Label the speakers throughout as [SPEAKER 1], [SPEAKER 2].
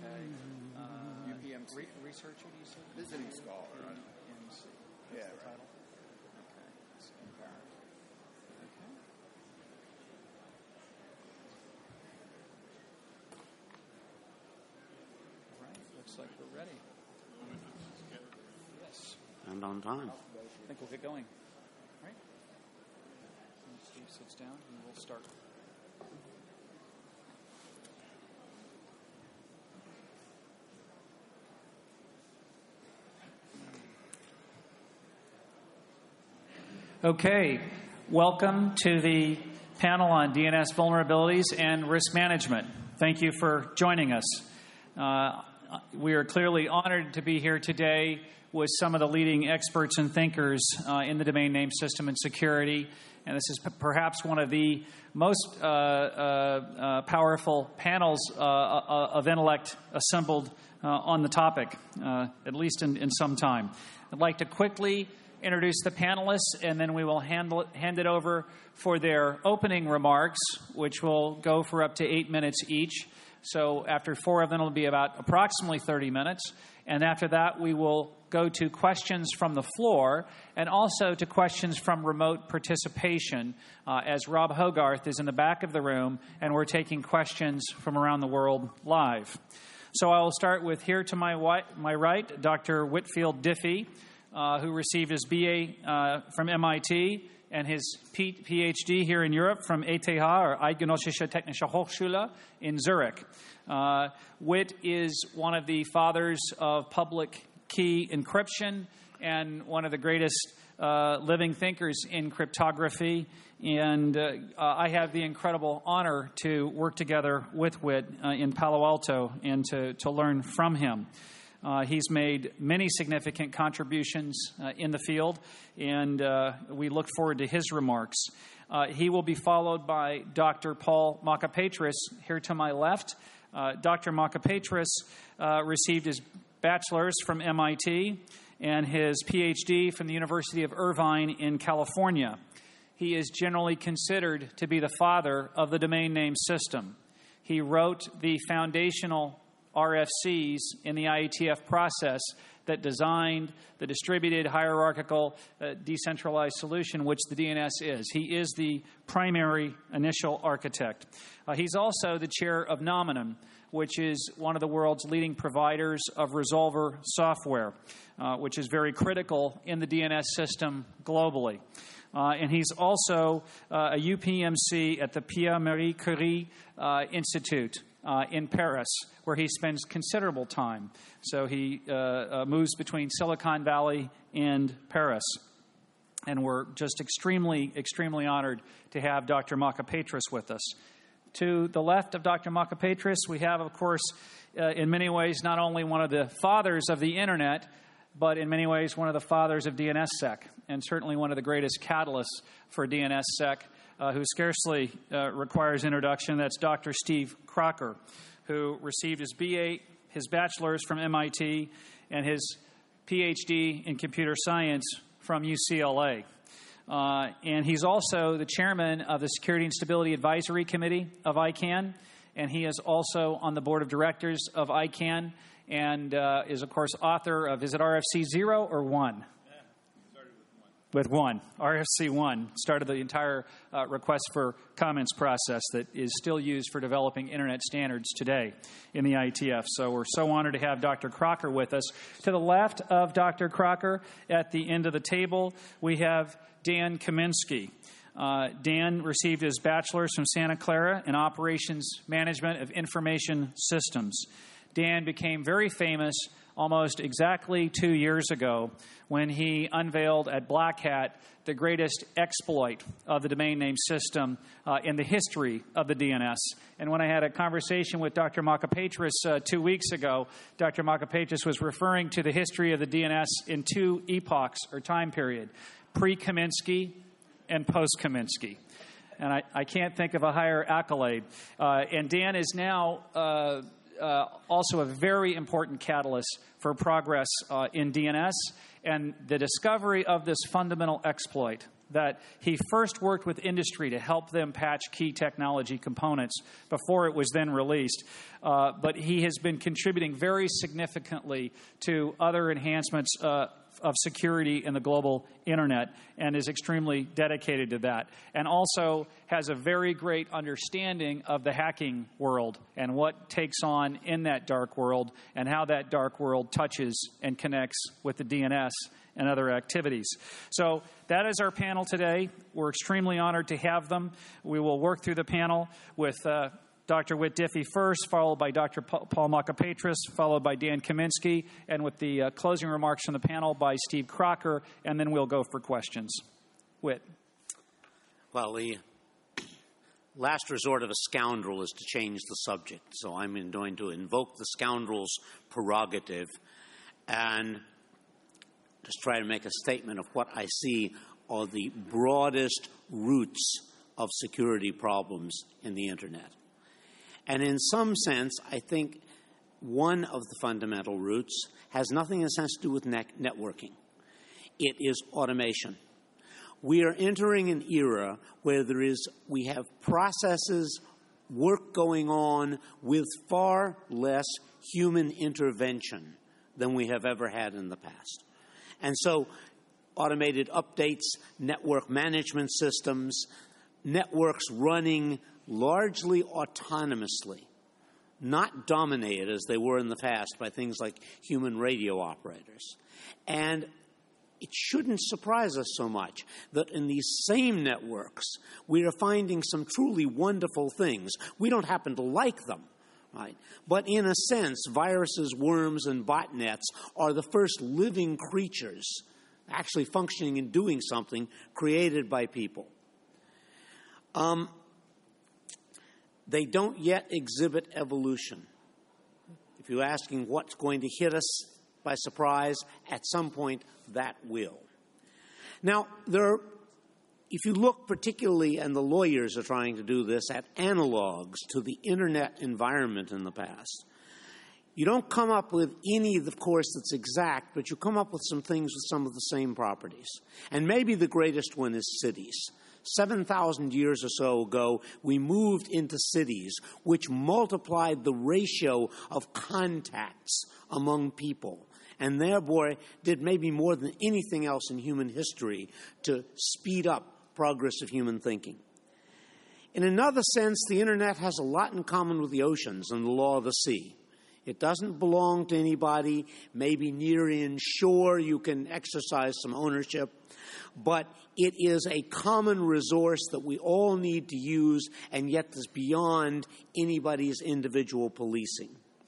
[SPEAKER 1] Okay. UPMC.
[SPEAKER 2] Researcher, you said?
[SPEAKER 1] Visiting scholar.
[SPEAKER 2] UPMC.
[SPEAKER 1] Yeah.
[SPEAKER 2] That's the title? Okay. It's Barrett. Okay. All right. Looks like we're ready. Yes.
[SPEAKER 3] And on time.
[SPEAKER 2] I think we'll get going. All right. And Steve sits down and we'll start. Okay, welcome to the panel on DNS vulnerabilities and risk management. Thank you for joining us. We are clearly honored to be here today with some of the leading experts and thinkers in the domain name system and security. And this is perhaps one of the most powerful panels of intellect assembled on the topic, at least in some time. I'd like to quickly introduce the panelists, and then we will hand it over for their opening remarks, which will go for up to 8 minutes each. So after 4 of them, it'll be about approximately 30 minutes. And after that, we will go to questions from the floor and also to questions from remote participation, as Rob Hogarth is in the back of the room, and we're taking questions from around the world live. So I will start with here to my right, Dr. Whitfield Diffie, who received his BA from MIT and his PhD here in Europe from ETH, or Eidgenössische Technische Hochschule in Zurich. Whit is one of the fathers of public key encryption and one of the greatest living thinkers in cryptography. And I have the incredible honor to work together with Whit in Palo Alto and to learn from him. He's made many significant contributions in the field, and we look forward to his remarks. He will be followed by Dr. Paul Makapetris here to my left. Dr. Makapetris received his bachelor's from MIT and his PhD from the University of Irvine in California. He is generally considered to be the father of the domain name system. He wrote the foundational RFCs in the IETF process that designed the distributed, hierarchical, decentralized solution, which the DNS is. He is the primary initial architect. He's also the chair of Nominum, which is one of the world's leading providers of resolver software, which is very critical in the DNS system globally. And he's also a UPMC at the Pierre Marie Curie Institute in Paris, where he spends considerable time. So he moves between Silicon Valley and Paris. And we're just extremely, extremely honored to have Dr. Makapetris with us. To the left of Dr. Makapetris, we have, of course, in many ways, not only one of the fathers of the Internet, but in many ways, one of the fathers of DNSSEC, and certainly one of the greatest catalysts for DNSSEC, who scarcely requires introduction. That's Dr. Steve Crocker, who received his BA, his bachelor's from MIT, and his PhD in computer science from UCLA. And he's also the chairman of the Security and Stability Advisory Committee of ICANN, and he is also on the board of directors of ICANN, and is, of course, author of, is it RFC 0 or 1? With 1. RFC 1 started the entire request for comments process that is still used for developing Internet standards today in the IETF. So we're so honored to have Dr. Crocker with us. To the left of Dr. Crocker, at the end of the table, we have Dan Kaminsky. Dan received his bachelor's from Santa Clara in Operations Management of Information Systems. Dan became very famous almost exactly 2 years ago when he unveiled at Black Hat the greatest exploit of the domain name system in the history of the DNS. And when I had a conversation with Dr. Makapetris 2 weeks ago, Dr. Makapetris was referring to the history of the DNS in 2 epochs or time period, pre-Kaminsky and post-Kaminsky. And I can't think of a higher accolade. And Dan is now also a very important catalyst for progress in DNS, and the discovery of this fundamental exploit that he first worked with industry to help them patch key technology components before it was then released. But he has been contributing very significantly to other enhancements of security in the global internet and is extremely dedicated to that, and also has a very great understanding of the hacking world and what takes on in that dark world and how that dark world touches and connects with the DNS and other activities. So that is our panel today. We're extremely honored to have them. We will work through the panel with Dr. Whit Diffie first, followed by Dr. Paul Mockapetris, followed by Dan Kaminsky, and with the closing remarks from the panel by Steve Crocker, and then we'll go for questions. Whit.
[SPEAKER 3] Well, the last resort of a scoundrel is to change the subject, so I'm going to invoke the scoundrel's prerogative and just try to make a statement of what I see are the broadest roots of security problems in the Internet. And in some sense, I think one of the fundamental roots has nothing in a sense to do with networking. It is automation. We are entering an era where we have processes, work going on with far less human intervention than we have ever had in the past. And so automated updates, network management systems, networks running largely autonomously, not dominated as they were in the past by things like human radio operators. And it shouldn't surprise us so much that in these same networks, we are finding some truly wonderful things. We don't happen to like them, right? But in a sense, viruses, worms, and botnets are the first living creatures actually functioning and doing something created by people. They don't yet exhibit evolution. If you're asking what's going to hit us by surprise, at some point that will. Now, if you look particularly, and the lawyers are trying to do this, at analogs to the Internet environment in the past, you don't come up with any, of course, that's exact, but you come up with some things with some of the same properties. And maybe the greatest one is cities. 7,000 years or so ago, we moved into cities which multiplied the ratio of contacts among people, and thereby did maybe more than anything else in human history to speed up progress of human thinking. In another sense, the Internet has a lot in common with the oceans and the law of the sea. It doesn't belong to anybody. Maybe near in shore you can exercise some ownership, but it is a common resource that we all need to use, and yet is beyond anybody's individual policing.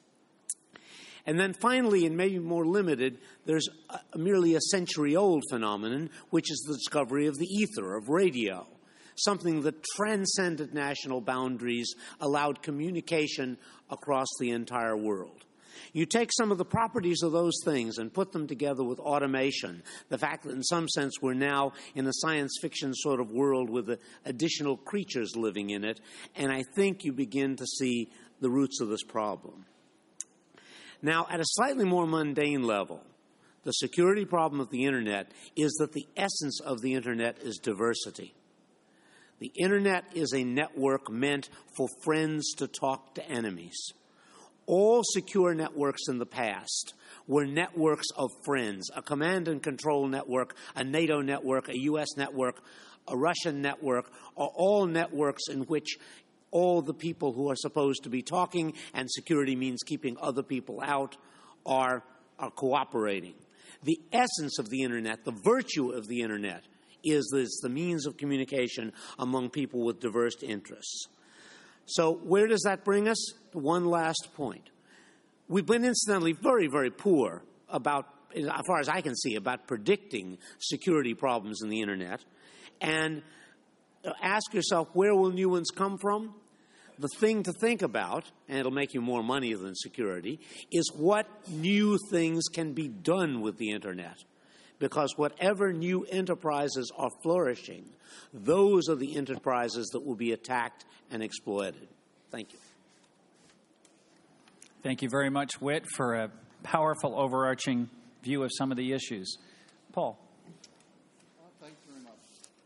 [SPEAKER 3] And then finally, and maybe more limited, there's merely a century-old phenomenon, which is the discovery of the ether, of radio, something that transcended national boundaries, allowed communication across the entire world. You take some of the properties of those things and put them together with automation, the fact that in some sense we're now in a science fiction sort of world with additional creatures living in it, and I think you begin to see the roots of this problem. Now, at a slightly more mundane level, the security problem of the Internet is that the essence of the Internet is diversity. The Internet is a network meant for friends to talk to enemies. All secure networks in the past were networks of friends, a command and control network, a NATO network, a U.S. network, a Russian network, are all networks in which all the people who are supposed to be talking, and security means keeping other people out, are cooperating. The essence of the Internet, the virtue of the Internet, is that it's the means of communication among people with diverse interests. So where does that bring us? One last point. We've been incidentally very, very poor about, as far as I can see, about predicting security problems in the Internet. And ask yourself, where will new ones come from? The thing to think about, and it'll make you more money than security, is what new things can be done with the Internet. Because whatever new enterprises are flourishing, those are the enterprises that will be attacked and exploited. Thank you.
[SPEAKER 2] Thank you very much, Whit, for a powerful overarching view of some of the issues. Paul.
[SPEAKER 1] Thanks very much.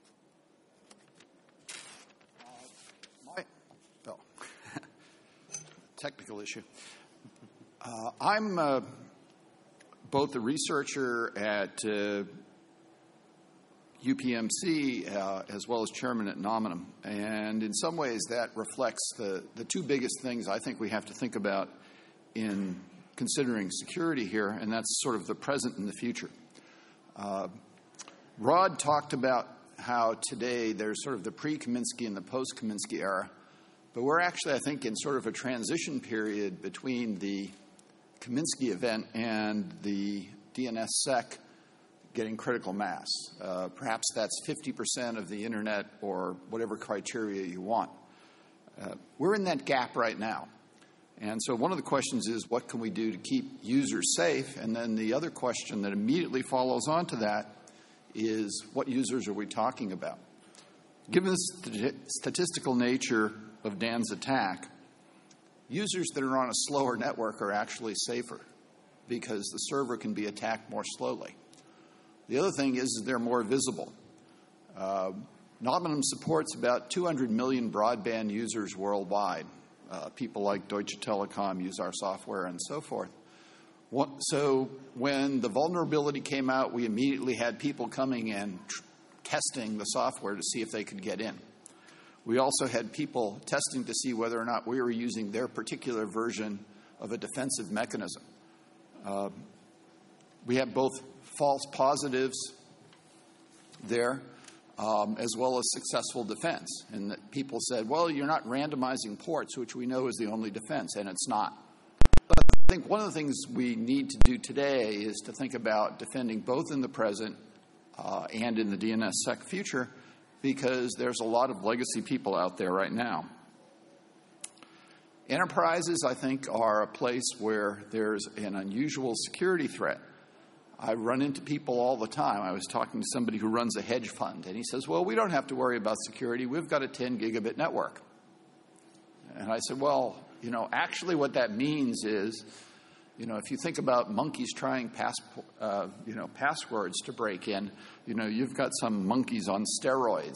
[SPEAKER 4] Technical issue. I'm both a researcher at UPMC as well as chairman at Nominum. And in some ways that reflects the two biggest things I think we have to think about in considering security here, and that's sort of the present and the future. Rod talked about how today there's sort of the pre-Kaminsky and the post-Kaminsky era, but we're actually, I think, in sort of a transition period between the Kaminsky event and the DNSSEC getting critical mass. Perhaps that's 50% of the Internet or whatever criteria you want. We're in that gap right now. And so one of the questions is, what can we do to keep users safe? And then the other question that immediately follows on to that is, what users are we talking about? Given the statistical nature of Dan's attack, users that are on a slower network are actually safer because the server can be attacked more slowly. The other thing is they're more visible. Nominum supports about 200 million broadband users worldwide. People like Deutsche Telekom use our software and so forth. So when the vulnerability came out, we immediately had people coming and testing the software to see if they could get in. We also had people testing to see whether or not we were using their particular version of a defensive mechanism. We have both false positives there as well as successful defense. And that people said, well, you're not randomizing ports, which we know is the only defense, and it's not. But I think one of the things we need to do today is to think about defending both in the present and in the DNSSEC future, because there's a lot of legacy people out there right now. Enterprises, I think, are a place where there's an unusual security threat. I run into people all the time. I was talking to somebody who runs a hedge fund, and he says, well, we don't have to worry about security. We've got a 10 gigabit network. And I said, well, actually what that means is, if you think about monkeys trying passwords to break in, you've got some monkeys on steroids.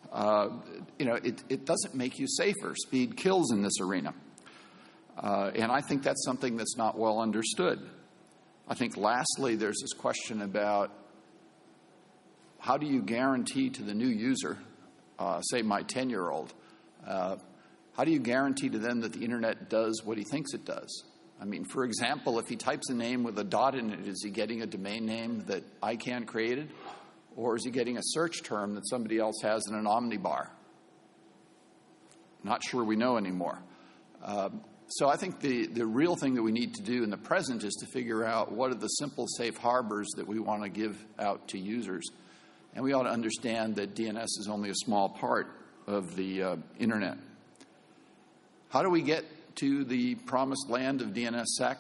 [SPEAKER 4] It doesn't make you safer. Speed kills in this arena. And I think that's something that's not well understood. I think lastly, there's this question about how do you guarantee to the new user, say my 10-year-old, how do you guarantee to them that the Internet does what he thinks it does? I mean, for example, if he types a name with a dot in it, is he getting a domain name that ICANN created? Or is he getting a search term that somebody else has in an omnibar? Not sure we know anymore. So I think the real thing that we need to do in the present is to figure out what are the simple safe harbors that we want to give out to users. And we ought to understand that DNS is only a small part of the Internet. How do we get to the promised land of DNSSEC?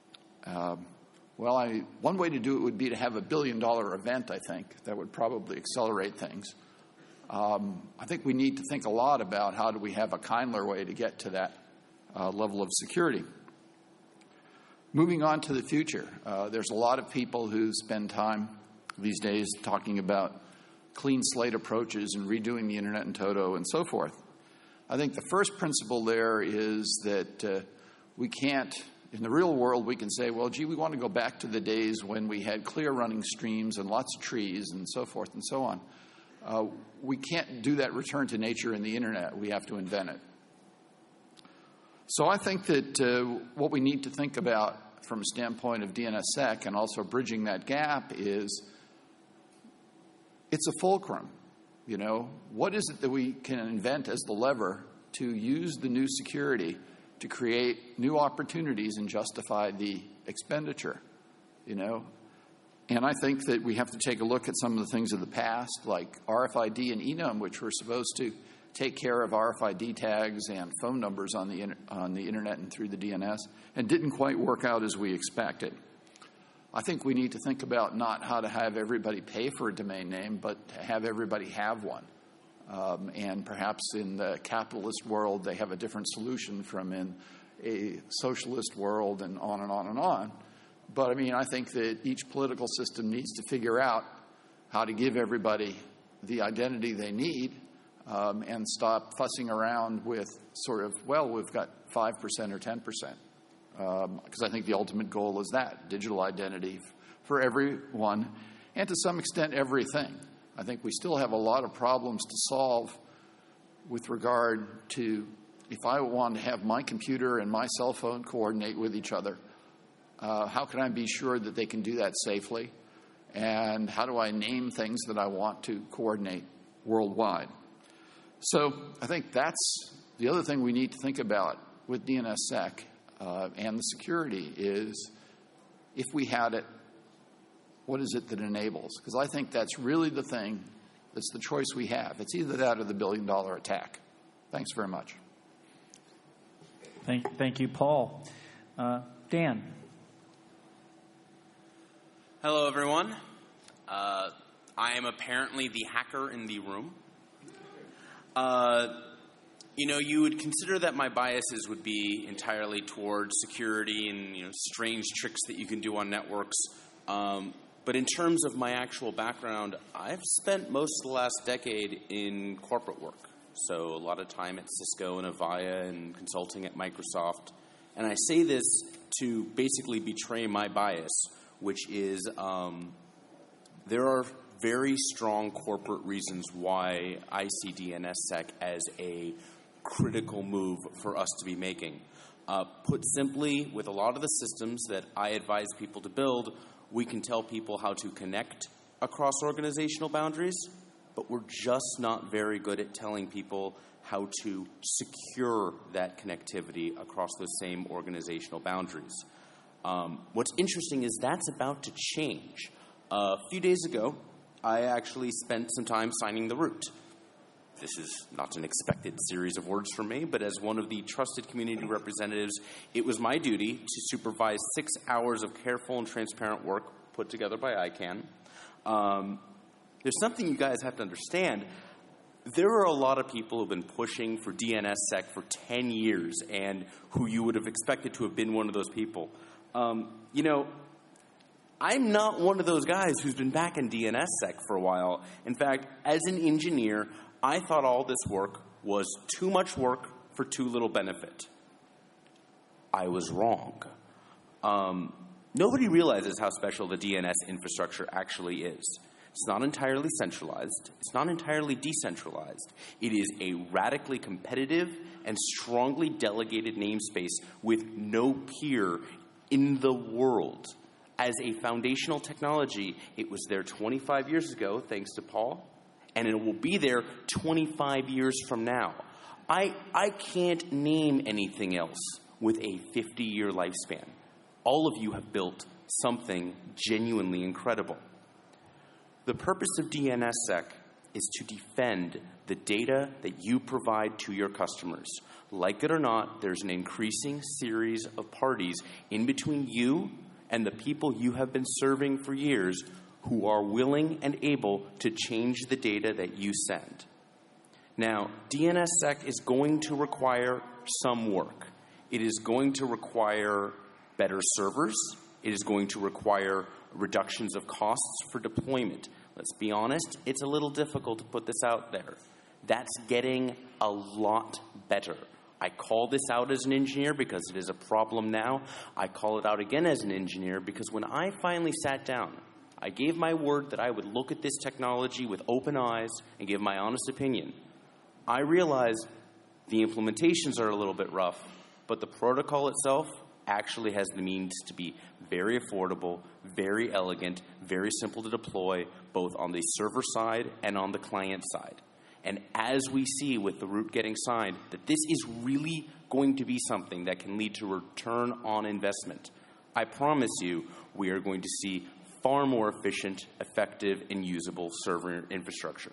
[SPEAKER 4] One way to do it would be to have a $1 billion event, I think. That would probably accelerate things. I think we need to think a lot about how do we have a kindler way to get to that level of security. Moving on to the future, there's a lot of people who spend time these days talking about clean slate approaches and redoing the Internet in toto and so forth. I think the first principle there is that we can't, in the real world, we can say, well, gee, we want to go back to the days when we had clear running streams and lots of trees and so forth and so on. We can't do that return to nature in the Internet. We have to invent it. So I think that what we need to think about from a standpoint of DNSSEC and also bridging that gap is it's a fulcrum. What is it that we can invent as the lever to use the new security to create new opportunities and justify the expenditure, And I think that we have to take a look at some of the things of the past, like RFID and enum, which were supposed to take care of RFID tags and phone numbers on the Internet and through the DNS, and didn't quite work out as we expected. I think we need to think about not how to have everybody pay for a domain name, but to have everybody have one. And perhaps in the capitalist world, they have a different solution from in a socialist world and on and on and on. But I mean, I think that each political system needs to figure out how to give everybody the identity they need and stop fussing around with sort of, well, we've got 5% or 10%. Because I think the ultimate goal is that, digital identity for everyone and to some extent everything. I think we still have a lot of problems to solve with regard to if I want to have my computer and my cell phone coordinate with each other, how can I be sure that they can do that safely? And how do I name things that I want to coordinate worldwide? So I think that's the other thing we need to think about with DNSSEC and the security is if we had it, what is it that enables? Because I think that's really the thing that's the choice we have. It's either that or the billion-dollar attack. Thanks very much.
[SPEAKER 2] Thank you, Paul. Dan.
[SPEAKER 5] Hello, everyone. I am apparently the hacker in the room. You would consider that my biases would be entirely towards security and, strange tricks that you can do on networks. But in terms of my actual background, I've spent most of the last decade in corporate work. So a lot of time at Cisco and Avaya and consulting at Microsoft. And I say this to basically betray my bias, which is there are very strong corporate reasons why I see DNSSEC as a critical move for us to be making. Put simply, with a lot of the systems that I advise people to build, we can tell people how to connect across organizational boundaries, but we're just not very good at telling people how to secure that connectivity across those same organizational boundaries. What's interesting is that's about to change. A few days ago, I actually spent some time signing the root. This is not an expected series of words from me, but as one of the trusted community representatives, it was my duty to supervise 6 hours of careful and transparent work put together by ICANN. There's something you guys have to understand. There are a lot of people who have been pushing for DNSSEC for 10 years and who you would have expected to have been one of those people. I'm not one of those guys who's been back in DNSSEC for a while. In fact, as an engineer, I thought all this work was too much work for too little benefit. I was wrong. Nobody realizes how special the DNS infrastructure actually is. It's not entirely centralized. It's not entirely decentralized. It is a radically competitive and strongly delegated namespace with no peer in the world. As a foundational technology, it was there 25 years ago, thanks to Paul, and it will be there 25 years from now. I can't name anything else with a 50-year lifespan. All of you have built something genuinely incredible. The purpose of DNSSEC is to defend the data that you provide to your customers. Like it or not, there's an increasing series of parties in between you and the people you have been serving for years who are willing and able to change the data that you send. Now, DNSSEC is going to require some work. It is going to require better servers. It is going to require reductions of costs for deployment. Let's be honest, it's a little difficult to put this out there. That's getting a lot better. I call this out as an engineer because it is a problem now. I call it out again as an engineer because when I finally sat down, I gave my word that I would look at this technology with open eyes and give my honest opinion. I realized the implementations are a little bit rough, but the protocol itself actually has the means to be very affordable, very elegant, very simple to deploy, both on the server side and on the client side. And as we see with the root getting signed, that this is really going to be something that can lead to return on investment. I promise you, we are going to see far more efficient, effective, and usable server infrastructure.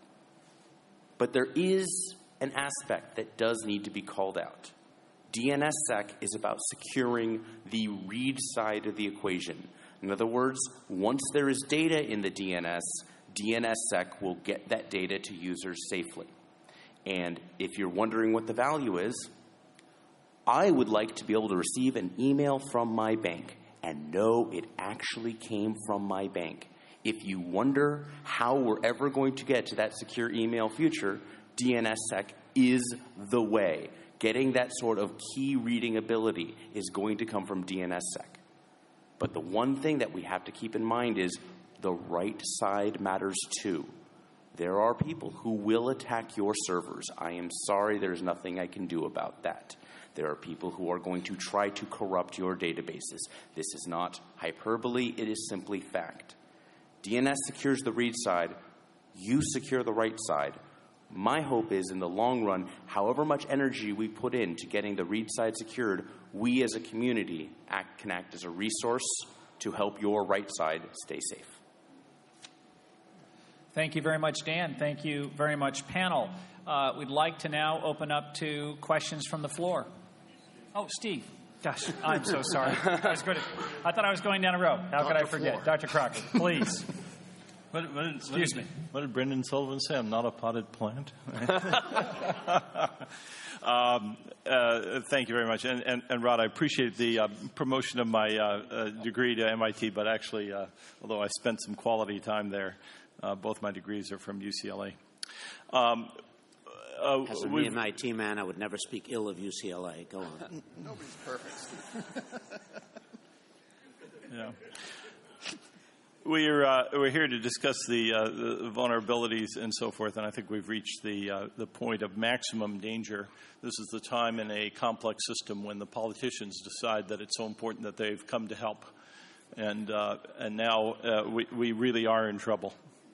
[SPEAKER 5] But there is an aspect that does need to be called out. DNSSEC is about securing the read side of the equation. In other words, once there is data in the DNS, DNSSEC will get that data to users safely. And if you're wondering what the value is, I would like to be able to receive an email from my bank and know it actually came from my bank. If you wonder how we're ever going to get to that secure email future, DNSSEC is the way. Getting that sort of key reading ability is going to come from DNSSEC. But the one thing that we have to keep in mind is the right side matters too. There are people who will attack your servers. I am sorry, there's nothing I can do about that. There are people who are going to try to corrupt your databases. This is not hyperbole, it is simply fact. DNS secures the read side, you secure the write side. My hope is, in the long run, however much energy we put into getting the read side secured, we as a community can act as a resource to help your write side stay safe.
[SPEAKER 2] Thank you very much, Dan. Thank you very much, panel. We'd like to now open up to questions from the floor. Oh, Steve. Gosh, I'm so sorry. I thought I was going down a row. How could I forget? Dr. Crockett, please. Excuse me.
[SPEAKER 6] What did Brendan Sullivan say? I'm not a potted plant. Thank you very much. And Rod, I appreciate the promotion of my degree to MIT, but actually, although I spent some quality time there, both my degrees are from UCLA.
[SPEAKER 3] As an MIT man, I would never speak ill of UCLA. Go on.
[SPEAKER 1] Nobody's perfect.
[SPEAKER 6] Yeah. We're here to discuss the vulnerabilities and so forth, and I think we've reached the point of maximum danger. This is the time in a complex system when the politicians decide that it's so important that they've come to help, and now we really are in trouble.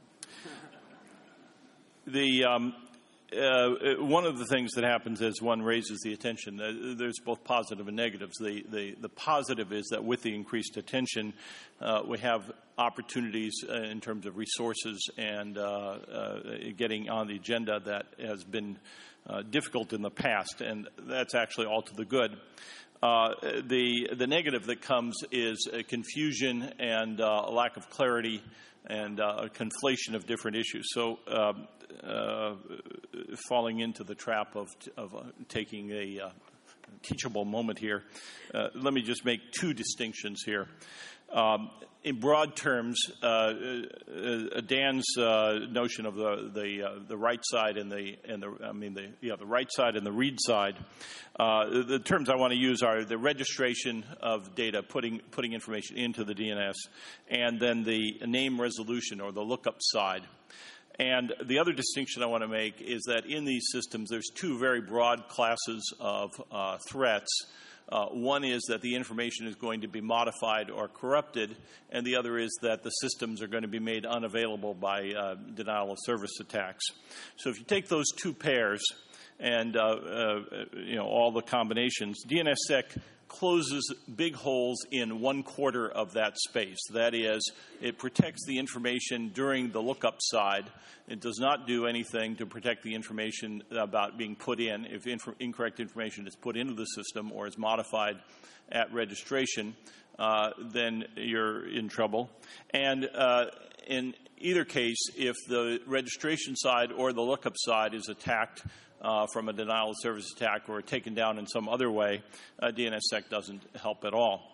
[SPEAKER 6] One of the things that happens as one raises the attention, there's both positive and negatives. The positive is that with the increased attention, we have opportunities in terms of resources and getting on the agenda that has been difficult in the past, and that's actually all to the good. The negative that comes is confusion and a lack of clarity and a conflation of different issues. So falling into the trap of taking a teachable moment here, let me just make two distinctions here. In broad terms, Dan's notion of the right side and the right side and the read side. The terms I want to use are the registration of data, putting information into the DNS, and then the name resolution or the lookup side. And the other distinction I want to make is that in these systems, there's two very broad classes of threats. One is that the information is going to be modified or corrupted, and the other is that the systems are going to be made unavailable by denial of service attacks. So if you take those two pairs and all the combinations, DNSSEC closes big holes in 1/4 of that space. That is, it protects the information during the lookup side. It does not do anything to protect the information about being put in. If incorrect information is put into the system or is modified at registration, then you're in trouble. And in either case, if the registration side or the lookup side is attacked from a denial of service attack or taken down in some other way, DNSSEC doesn't help at all.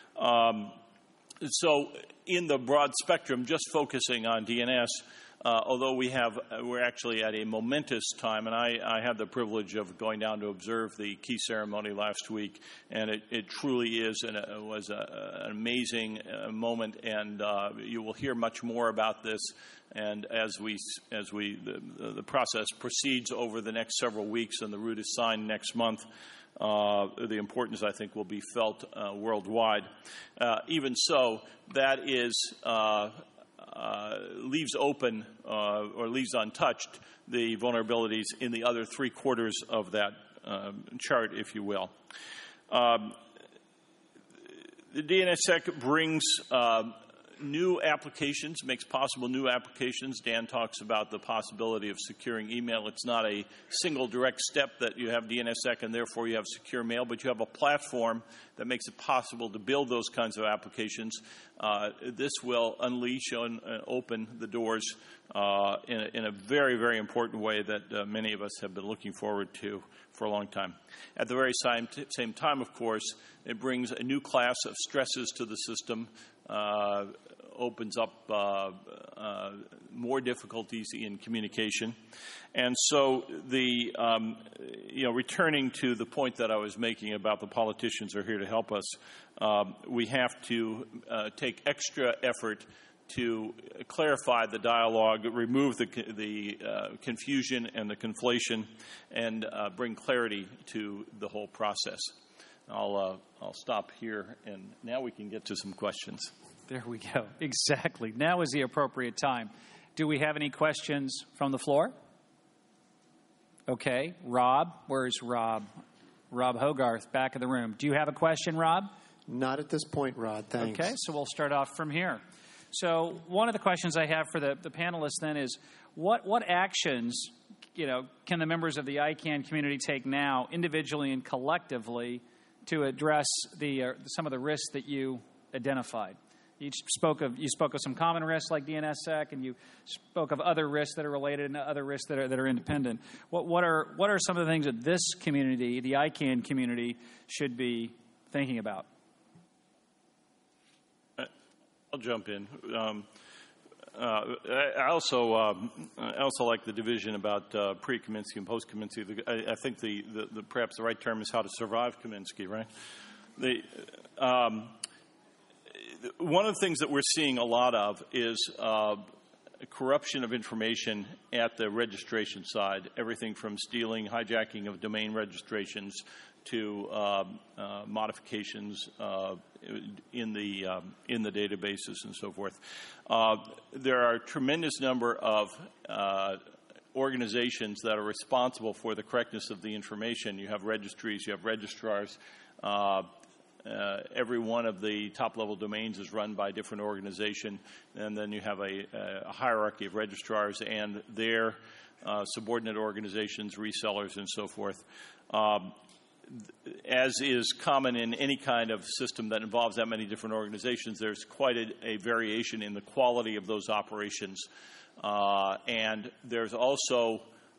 [SPEAKER 6] So in the broad spectrum, just focusing on DNS, although we're actually at a momentous time, and I had the privilege of going down to observe the key ceremony last week, and it truly was an amazing moment, and you will hear much more about this. And as the process proceeds over the next several weeks, and the route is signed next month, the importance, I think, will be felt worldwide. Even so, that leaves open or leaves untouched the vulnerabilities in the other 3/4 of that chart, if you will. The DNSSEC brings new applications, makes possible new applications. Dan talks about the possibility of securing email. It's not a single direct step that you have DNSSEC and therefore you have secure mail, but you have a platform that makes it possible to build those kinds of applications. This will unleash and open the doors in a very, very important way that many of us have been looking forward to for a long time. At the very same time, of course, it brings a new class of stresses to the system, opens up more difficulties in communication. And so returning to the point that I was making about the politicians are here to help us, we have to take extra effort to clarify the dialogue, remove the confusion and the conflation, and bring clarity to the whole process. I'll stop here, and now we can get to some questions.
[SPEAKER 2] There we go. Exactly. Now is the appropriate time. Do we have any questions from the floor? Okay. Rob. Where's Rob? Rob Hogarth, back of the room. Do you have a question, Rob?
[SPEAKER 1] Not at this point, Rod. Thanks.
[SPEAKER 2] Okay, so we'll start off from here. So one of the questions I have for the panelists then is, what actions, can the members of the ICANN community take now, individually and collectively, to address some of the risks that you identified? You spoke of some common risks like DNSSEC, and you spoke of other risks that are related and other risks that are independent. What are some of the things that this community, the ICANN community, should be thinking about?
[SPEAKER 6] I'll jump in. I also like the division about pre-Kaminsky and post-Kaminsky. I think perhaps the right term is how to survive Kaminsky, right? One of the things that we're seeing a lot of is corruption of information at the registration side. Everything from stealing, hijacking of domain registrations to modifications in the databases and so forth. There are a tremendous number of organizations that are responsible for the correctness of the information. You have registries, you have registrars. Every one of the top-level domains is run by a different organization, and then you have a hierarchy of registrars and their subordinate organizations, resellers, and so forth. As is common in any kind of system that involves that many different organizations, there's quite a variation in the quality of those operations. And there's also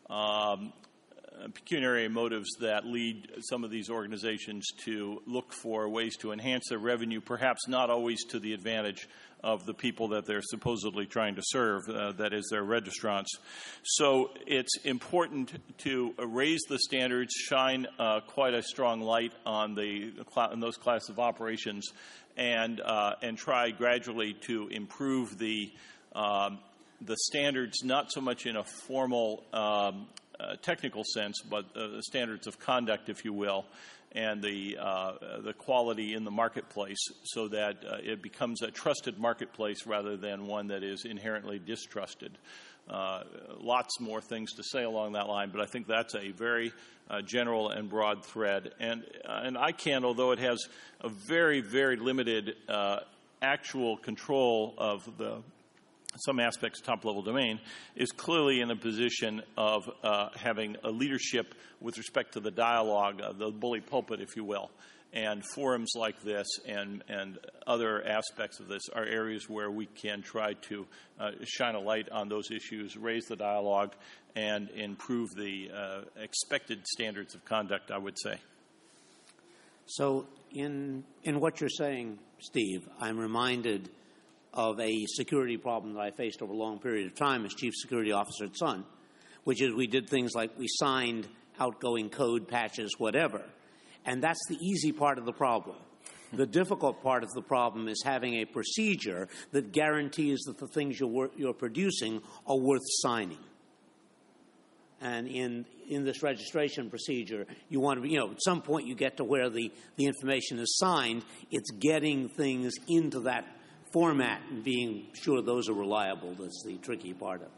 [SPEAKER 6] pecuniary motives that lead some of these organizations to look for ways to enhance their revenue, perhaps not always to the advantage of the people that they're supposedly trying to serve, that is their registrants. So it's important to raise the standards, shine quite a strong light on those classes of operations, and try gradually to improve the standards, not so much in a formal technical sense, but standards of conduct, if you will, and the quality in the marketplace, so that it becomes a trusted marketplace rather than one that is inherently distrusted. Lots more things to say along that line, but I think that's a very general and broad thread. And ICANN, although it has a very, very limited actual control of some aspects of top-level domain, is clearly in a position of having a leadership with respect to the dialogue, the bully pulpit, if you will. And forums like this and other aspects of this are areas where we can try to shine a light on those issues, raise the dialogue, and improve the expected standards of conduct, I would say.
[SPEAKER 3] So in what you're saying, Steve, I'm reminded of a security problem that I faced over a long period of time as Chief Security Officer at Sun, which is we did things like we signed outgoing code patches, whatever. And that's the easy part of the problem. The difficult part of the problem is having a procedure that guarantees that the things you're producing are worth signing. And in this registration procedure, you want to, at some point you get to where the information is signed. It's getting things into that format and being sure those are reliable. That's the tricky part of it.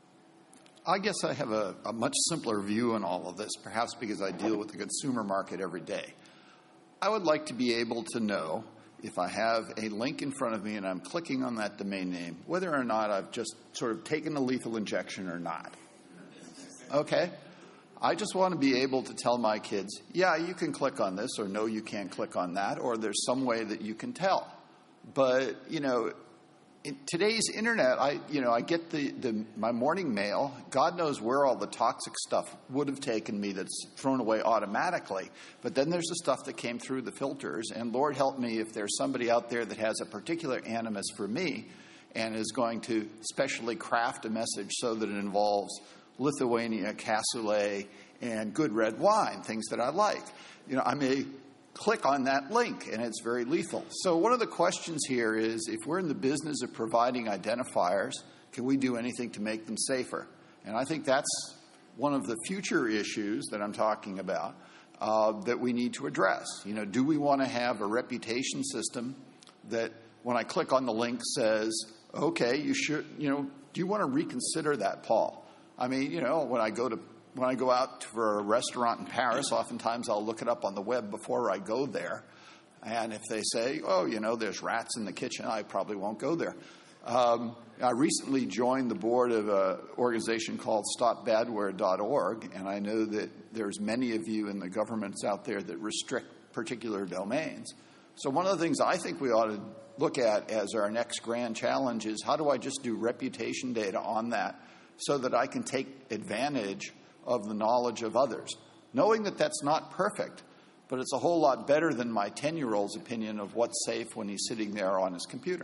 [SPEAKER 4] I guess I have a much simpler view on all of this, perhaps because I deal with the consumer market every day. I would like to be able to know if I have a link in front of me and I'm clicking on that domain name, whether or not I've just sort of taken a lethal injection or not. Okay? I just want to be able to tell my kids, yeah, you can click on this, or no, you can't click on that, or there's some way that you can tell. But, in today's internet, I get my morning mail. God knows where all the toxic stuff would have taken me that's thrown away automatically. But then there's the stuff that came through the filters. And Lord help me if there's somebody out there that has a particular animus for me and is going to specially craft a message so that it involves Lithuania, cassoulet, and good red wine, things that I like. I may click on that link, and it's very lethal. So one of the questions here is, if we're in the business of providing identifiers, can we do anything to make them safer? And I think that's one of the future issues that I'm talking about that we need to address. Do we want to have a reputation system that when I click on the link says, okay, you should, do you want to reconsider that, Paul? I mean, when I go out for a restaurant in Paris, oftentimes I'll look it up on the web before I go there. And if they say, there's rats in the kitchen, I probably won't go there. I recently joined the board of an organization called StopBadware.org, and I know that there's many of you in the governments out there that restrict particular domains. So one of the things I think we ought to look at as our next grand challenge is, how do I just do reputation data on that so that I can take advantage of the knowledge of others, knowing that that's not perfect, but it's a whole lot better than my 10-year-old's opinion of what's safe when he's sitting there on his computer.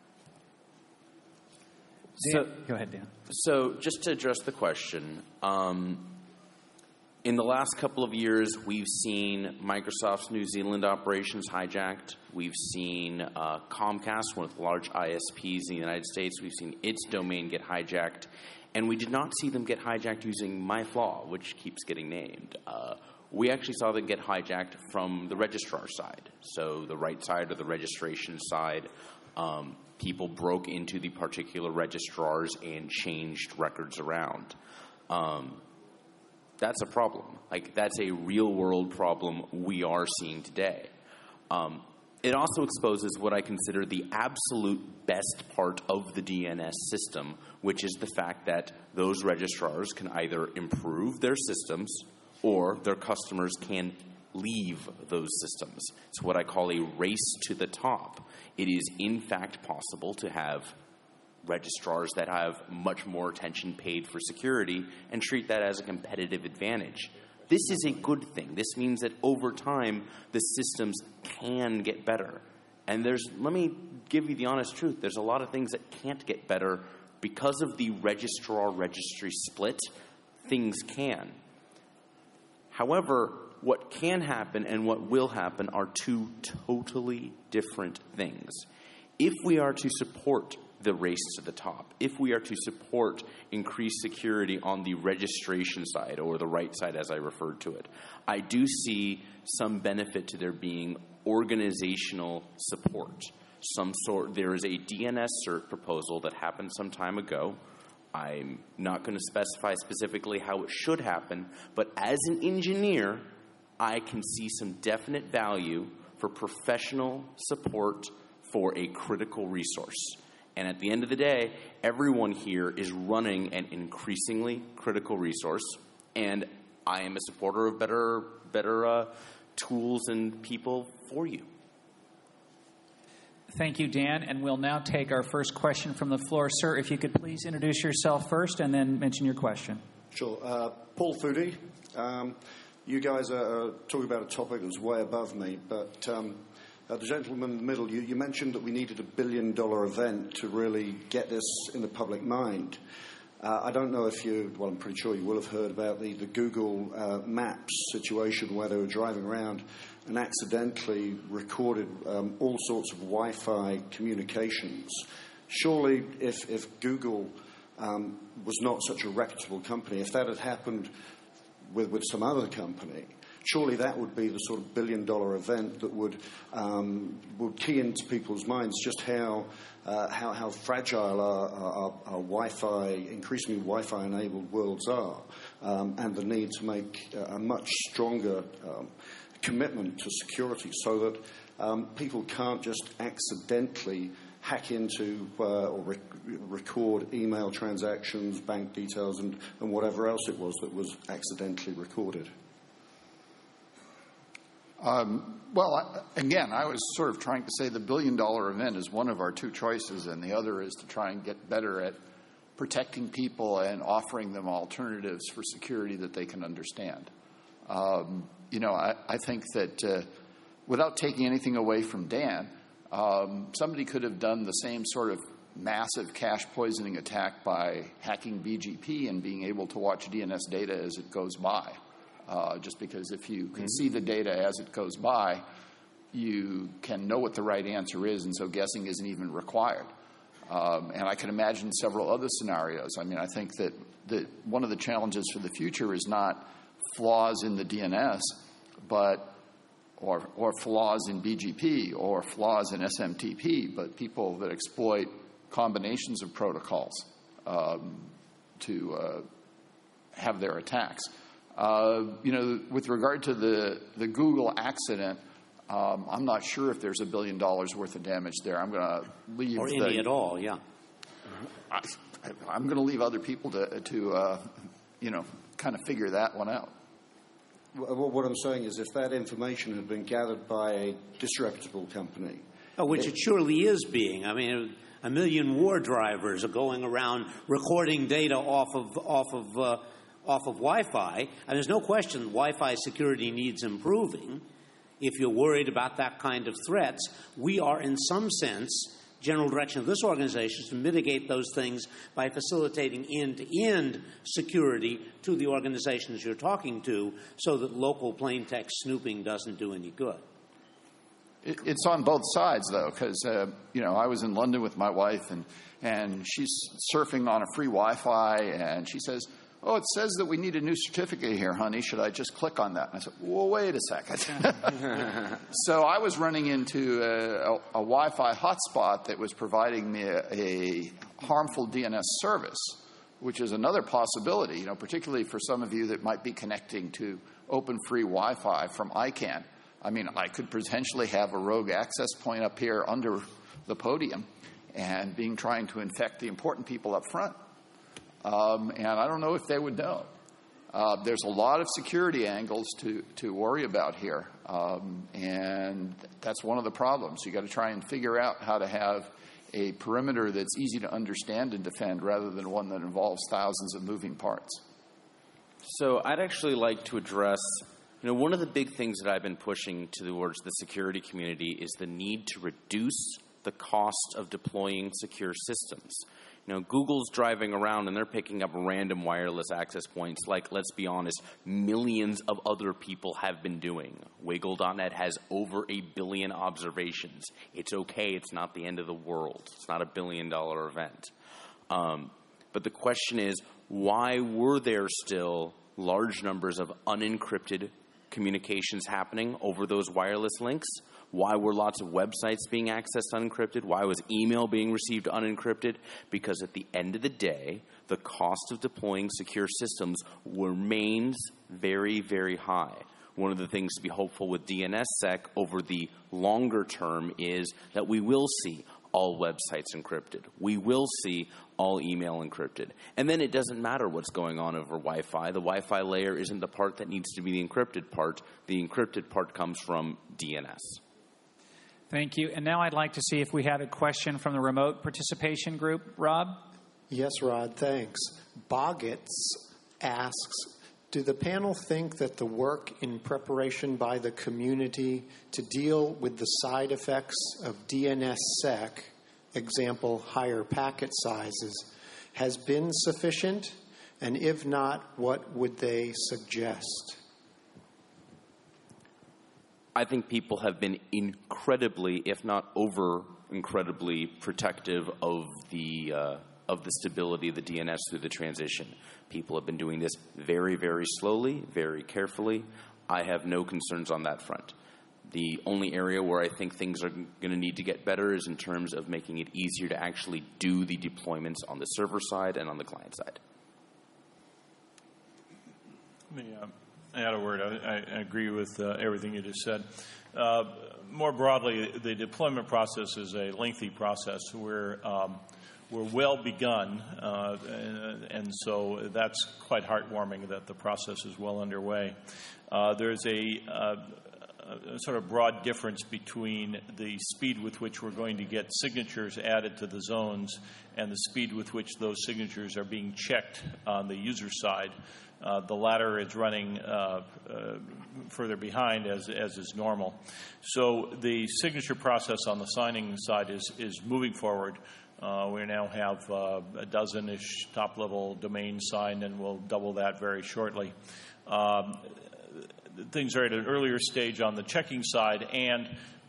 [SPEAKER 2] So, go ahead, Dan.
[SPEAKER 5] So just to address the question, in the last couple of years, we've seen Microsoft's New Zealand operations hijacked. We've seen Comcast, one of the large ISPs in the United States, we've seen its domain get hijacked. And we did not see them get hijacked using MyFlaw, which keeps getting named. We actually saw them get hijacked from the registrar side. So the right side or the registration side, people broke into the particular registrars and changed records around. That's a problem. That's a real-world problem we are seeing today. It also exposes what I consider the absolute best part of the DNS system, which is the fact that those registrars can either improve their systems or their customers can leave those systems. It's what I call a race to the top. It is, in fact, possible to have registrars that have much more attention paid for security and treat that as a competitive advantage. This is a good thing. This means that over time, the systems can get better. And let me give you the honest truth, there's a lot of things that can't get better because of the registrar-registry split. Things can. However, what can happen and what will happen are two totally different things. If we are to support the race to the top, if we are to support increased security on the registration side, or the right side as I referred to it, I do see some benefit to there being organizational support. There is a DNS cert proposal that happened some time ago. I'm not going to specify specifically how it should happen, but as an engineer, I can see some definite value for professional support for a critical resource. And at the end of the day, everyone here is running an increasingly critical resource, and I am a supporter of better tools and people for you.
[SPEAKER 2] Thank you, Dan. And we'll now take our first question from the floor. Sir, if you could please introduce yourself first and then mention your question.
[SPEAKER 7] Sure. Paul Foodie. You guys are talking about a topic that's way above me, but the gentleman in the middle, you mentioned that we needed $1 billion event to really get this in the public mind. I don't know if I'm pretty sure you will have heard about the Google Maps situation where they were driving around and accidentally recorded all sorts of Wi-Fi communications. Surely, if Google was not such a reputable company, if that had happened with some other company, surely that would be the sort of $1 billion event that would key into people's minds just how fragile our Wi-Fi, increasingly Wi-Fi-enabled worlds are, and the need to make a much stronger commitment to security so that people can't just accidentally hack into or record email transactions, bank details, and whatever else it was that was accidentally recorded.
[SPEAKER 4] Again, I was sort of trying to say the billion-dollar event is one of our two choices, and the other is to try and get better at protecting people and offering them alternatives for security that they can understand. I think that without taking anything away from Dan, somebody could have done the same sort of massive cache poisoning attack by hacking BGP and being able to watch DNS data as it goes by. Just because if you can see the data as it goes by, you can know what the right answer is, and so guessing isn't even required. And I can imagine several other scenarios. I mean, I think that one of the challenges for the future is not flaws in the DNS, or flaws in BGP or flaws in SMTP, but people that exploit combinations of protocols to have their attacks. With regard to the Google accident, I'm not sure if there's $1 billion worth of damage there. I'm going to leave
[SPEAKER 3] or any at all. Yeah,
[SPEAKER 4] I'm going to leave other people to kind of figure that one out.
[SPEAKER 7] What I'm saying is, if that information had been gathered by a disreputable company,
[SPEAKER 3] which it surely is being. I mean, 1 million war drivers are going around recording data off of Wi-Fi, and there's no question Wi-Fi security needs improving. If you're worried about that kind of threats, we are, in some sense, general direction of this organization is to mitigate those things by facilitating end-to-end security to the organizations you're talking to, so that local plain text snooping doesn't do any good.
[SPEAKER 4] It's on both sides, though, because I was in London with my wife, and she's surfing on a free Wi-Fi, and she says, "Oh, it says that we need a new certificate here, honey. Should I just click on that?" And I said, "Well, wait a second." So I was running into a Wi-Fi hotspot that was providing me a harmful DNS service, which is another possibility, particularly for some of you that might be connecting to open free Wi-Fi from ICANN. I mean, I could potentially have a rogue access point up here under the podium and trying to infect the important people up front. And I don't know if they would know. There's a lot of security angles to worry about here. And that's one of the problems. You got to try and figure out how to have a perimeter that's easy to understand and defend rather than one that involves thousands of moving parts.
[SPEAKER 5] So I'd actually like to address, one of the big things that I've been pushing towards the security community is the need to reduce the cost of deploying secure systems. Google's driving around and they're picking up random wireless access points like, let's be honest, millions of other people have been doing. Wiggle.net has over 1 billion observations. It's okay. It's not the end of the world. It's not $1 billion event. But the question is, why were there still large numbers of unencrypted communications happening over those wireless links? Why were lots of websites being accessed unencrypted? Why was email being received unencrypted? Because at the end of the day, the cost of deploying secure systems remains very, very high. One of the things to be hopeful with DNSSEC over the longer term is that we will see all websites encrypted. We will see all email encrypted. And then it doesn't matter what's going on over Wi-Fi. The Wi-Fi layer isn't the part that needs to be the encrypted part. The encrypted part comes from DNS.
[SPEAKER 2] Thank you. And now I'd like to see if we have a question from the remote participation group. Rob?
[SPEAKER 1] Yes, Rod, thanks. Boggets asks, do the panel think that the work in preparation by the community to deal with the side effects of DNSSEC, example, higher packet sizes, has been sufficient? And if not, what would they suggest?
[SPEAKER 5] I think people have been incredibly, if not over incredibly, protective of the stability of the DNS through the transition. People have been doing this very, very slowly, very carefully. I have no concerns on that front. The only area where I think things are going to need to get better is in terms of making it easier to actually do the deployments on the server side and on the client side.
[SPEAKER 6] Let me add a word. I agree with everything you just said. More broadly, the deployment process is a lengthy process. We're well begun, and so that's quite heartwarming that the process is well underway. There's a sort of broad difference between the speed with which we're going to get signatures added to the zones and the speed with which those signatures are being checked on the user side. The latter is running further behind, as is normal. So the signature process on the signing side is moving forward. We now have a dozen-ish top-level domains signed, and we'll double that very shortly. Things are at an earlier stage on the checking side, and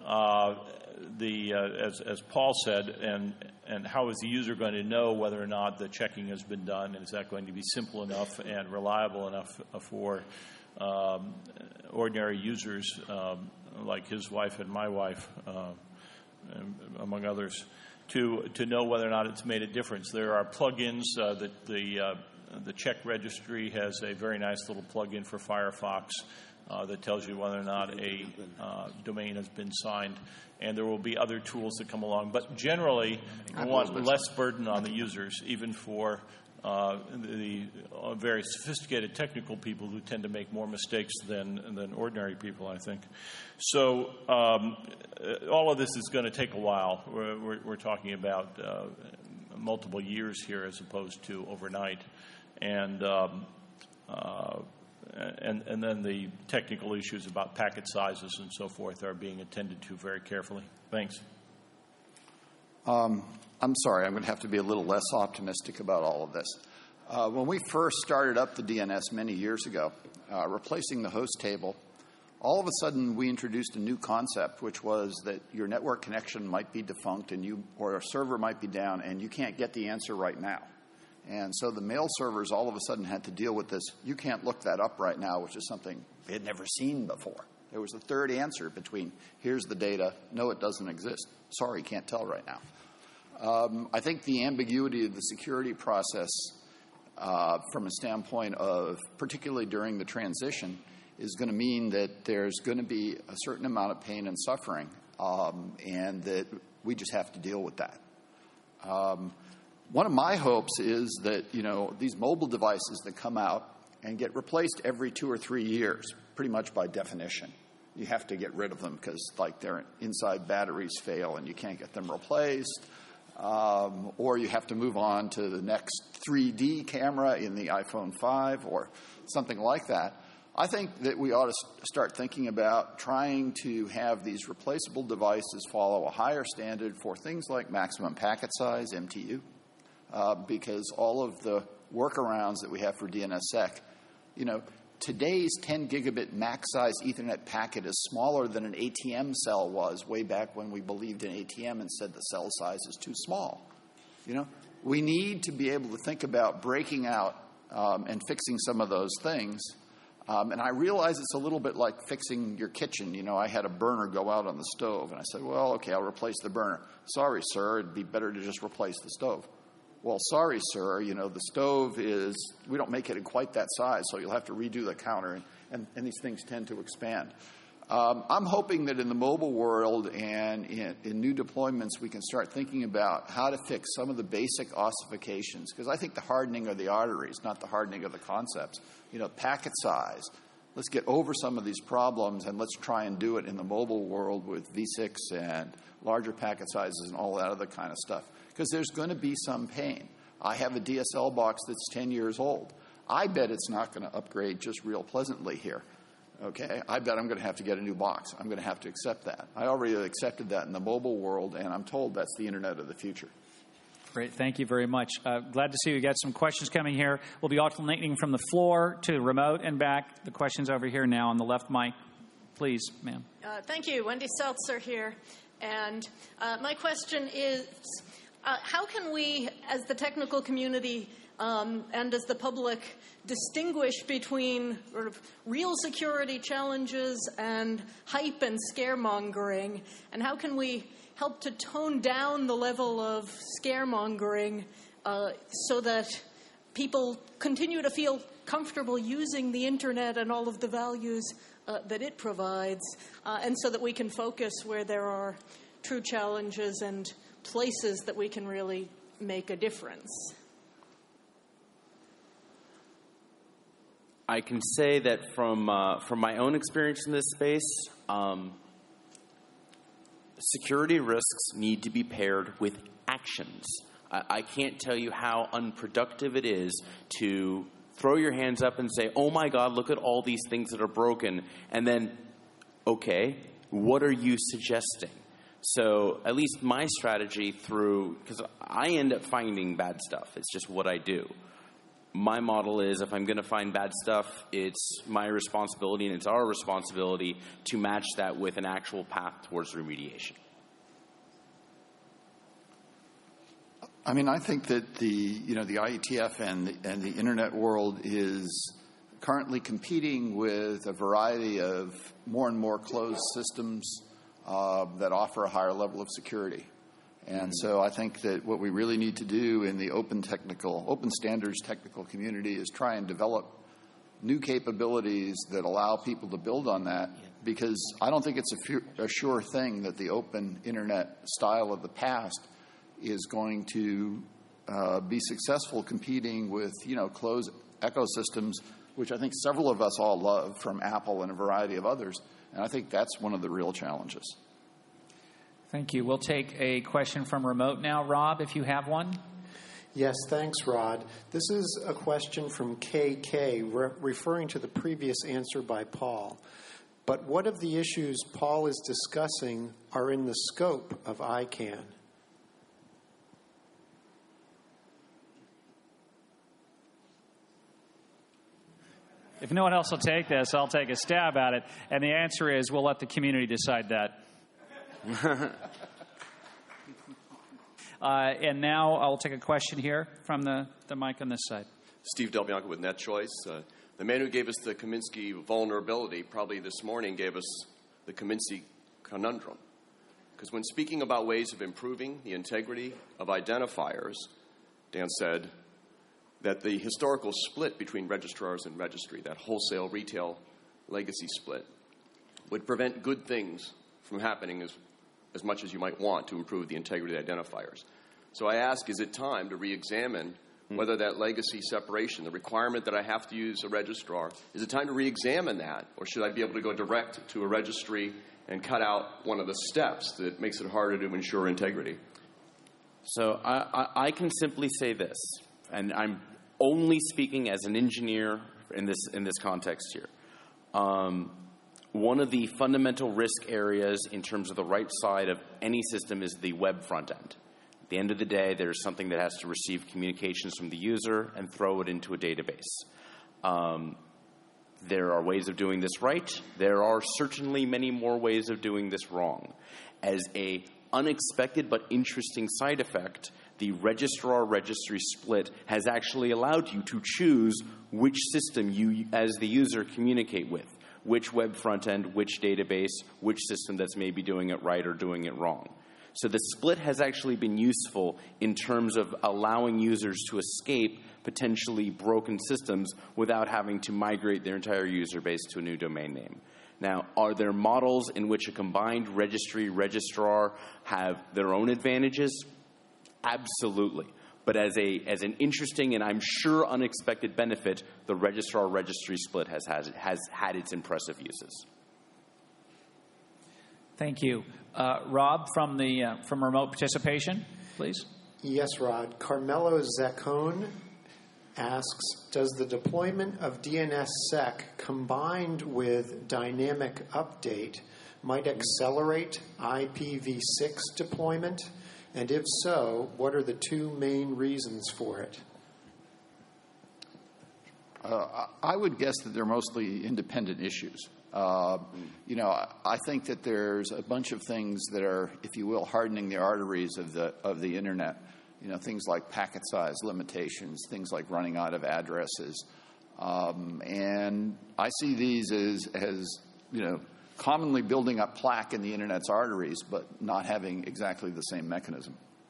[SPEAKER 6] as Paul said, and how is the user going to know whether or not the checking has been done, and is that going to be simple enough and reliable enough for ordinary users like his wife and my wife, among others, to know whether or not it's made a difference. There are plugins that the Czech registry has a very nice little plugin for Firefox that tells you whether or not a domain has been signed. And there will be other tools that come along. But generally, we want less burden on the users, even for the very sophisticated technical people who tend to make more mistakes than ordinary people, I think. So all of this is going to take a while. We're talking about multiple years here as opposed to overnight. And then the technical issues about packet sizes and so forth are being attended to very carefully. Thanks.
[SPEAKER 4] I'm sorry, I'm going to have to be a little less optimistic about all of this. When we first started up the DNS many years ago, replacing the host table, all of a sudden we introduced a new concept, which was that your network connection might be defunct or a server might be down, and you can't get the answer right now. And so the mail servers all of a sudden had to deal with this. You can't look that up right now, which is something they had never seen before. There was a third answer between, here's the data, no, it doesn't exist. Sorry, can't tell right now. I think the ambiguity of the security process from a standpoint of, particularly during the transition, is going to mean that there's going to be a certain amount of pain and suffering, and that we just have to deal with that. One of my hopes is that, these mobile devices that come out and get replaced every 2 or 3 years, pretty much by definition. You have to get rid of them because, their inside batteries fail and you can't get them replaced. Or you have to move on to the next 3D camera in the iPhone 5 or something like that. I think that we ought to start thinking about trying to have these replaceable devices follow a higher standard for things like maximum packet size, MTU. Because all of the workarounds that we have for DNSSEC, today's 10 gigabit max size Ethernet packet is smaller than an ATM cell was way back when we believed in ATM and said the cell size is too small. We need to be able to think about breaking out and fixing some of those things. And I realize it's a little bit like fixing your kitchen. I had a burner go out on the stove, and I said, well, okay, I'll replace the burner. Sorry, sir, it'd be better to just replace the stove. Well, sorry, sir, the stove we don't make it in quite that size, so you'll have to redo the counter, and these things tend to expand. I'm hoping that in the mobile world and in new deployments, we can start thinking about how to fix some of the basic ossifications, because I think the hardening of the arteries, not the hardening of the concepts. Packet size. Let's get over some of these problems, and let's try and do it in the mobile world with V6 and larger packet sizes and all that other kind of stuff. Because there's going to be some pain. I have a DSL box that's 10 years old. I bet it's not going to upgrade just real pleasantly here. Okay? I bet I'm going to have to get a new box. I'm going to have to accept that. I already accepted that in the mobile world, and I'm told that's the Internet of the future.
[SPEAKER 2] Great. Thank you very much. Glad to see we got some questions coming here. We'll be alternating from the floor to remote and back. The questions over here now on the left mic. Please, ma'am.
[SPEAKER 8] Thank you. Wendy Seltzer here. And my question is, how can we, as the technical community and as the public, distinguish between sort of real security challenges and hype and scaremongering? And how can we help to tone down the level of scaremongering so that people continue to feel comfortable using the Internet and all of the values that it provides, and so that we can focus where there are true challenges and places that we can really make a difference?
[SPEAKER 5] I can say that from my own experience in this space, Security risks need to be paired with actions. I can't tell you how unproductive it is to throw your hands up and say, oh my God, look at all these things that are broken. And then, okay, what are you suggesting? So at least my strategy because I end up finding bad stuff. It's just what I do. My model is if I'm going to find bad stuff, it's my responsibility and it's our responsibility to match that with an actual path towards remediation.
[SPEAKER 4] I mean, I think that the IETF and the internet world is currently competing with a variety of more and more closed systems that offer a higher level of security. And so I think that what we really need to do in the open standards technical community is try and develop new capabilities that allow people to build on that, because I don't think it's a sure thing that the open internet style of the past is going to be successful competing with, closed ecosystems, which I think several of us all love, from Apple and a variety of others. And I think that's one of the real challenges.
[SPEAKER 2] Thank you. We'll take a question from remote now. Rob, if you have one.
[SPEAKER 1] Yes, thanks, Rod. This is a question from KK, referring to the previous answer by Paul. But what of the issues Paul is discussing are in the scope of ICANN?
[SPEAKER 2] If no one else will take this, I'll take a stab at it. And the answer is we'll let the community decide that. And now I'll take a question here from the mic on this side.
[SPEAKER 9] Steve Del Bianco with NetChoice. The man who gave us the Kaminsky vulnerability probably this morning gave us the Kaminsky conundrum. Because when speaking about ways of improving the integrity of identifiers, Dan said that the historical split between registrars and registry, that wholesale retail legacy split, would prevent good things from happening as much as you might want to improve the integrity of the identifiers. So I ask, is it time to re-examine whether that legacy separation, the requirement that I have to use a registrar, is it time to re-examine that? Or should I be able to go direct to a registry and cut out one of the steps that makes it harder to ensure integrity?
[SPEAKER 5] So I can simply say this, and I'm only speaking as an engineer in this context here. One of the fundamental risk areas in terms of the right side of any system is the web front end. At the end of the day, there's something that has to receive communications from the user and throw it into a database. There are ways of doing this right. There are certainly many more ways of doing this wrong. As a unexpected but interesting side effect, the registrar-registry split has actually allowed you to choose which system you, as the user, communicate with. Which web front end, which database, which system that's maybe doing it right or doing it wrong. So the split has actually been useful in terms of allowing users to escape potentially broken systems without having to migrate their entire user base to a new domain name. Now, are there models in which a combined registry-registrar have their own advantages? Absolutely. But as an interesting and I'm sure unexpected benefit, the registrar-registry split has had its impressive uses.
[SPEAKER 2] Thank you. Rob, from remote participation, please.
[SPEAKER 1] Yes, Rod. Carmelo Zaccone asks, does the deployment of DNSSEC combined with dynamic update might accelerate IPv6 deployment? And if so, what are the two main reasons for it?
[SPEAKER 4] I would guess that they're mostly independent issues. I think that there's a bunch of things that are, if you will, hardening the arteries of the internet. Things like packet size limitations, things like running out of addresses, and I see these as commonly building up plaque in the internet's arteries, but not having exactly the same mechanism.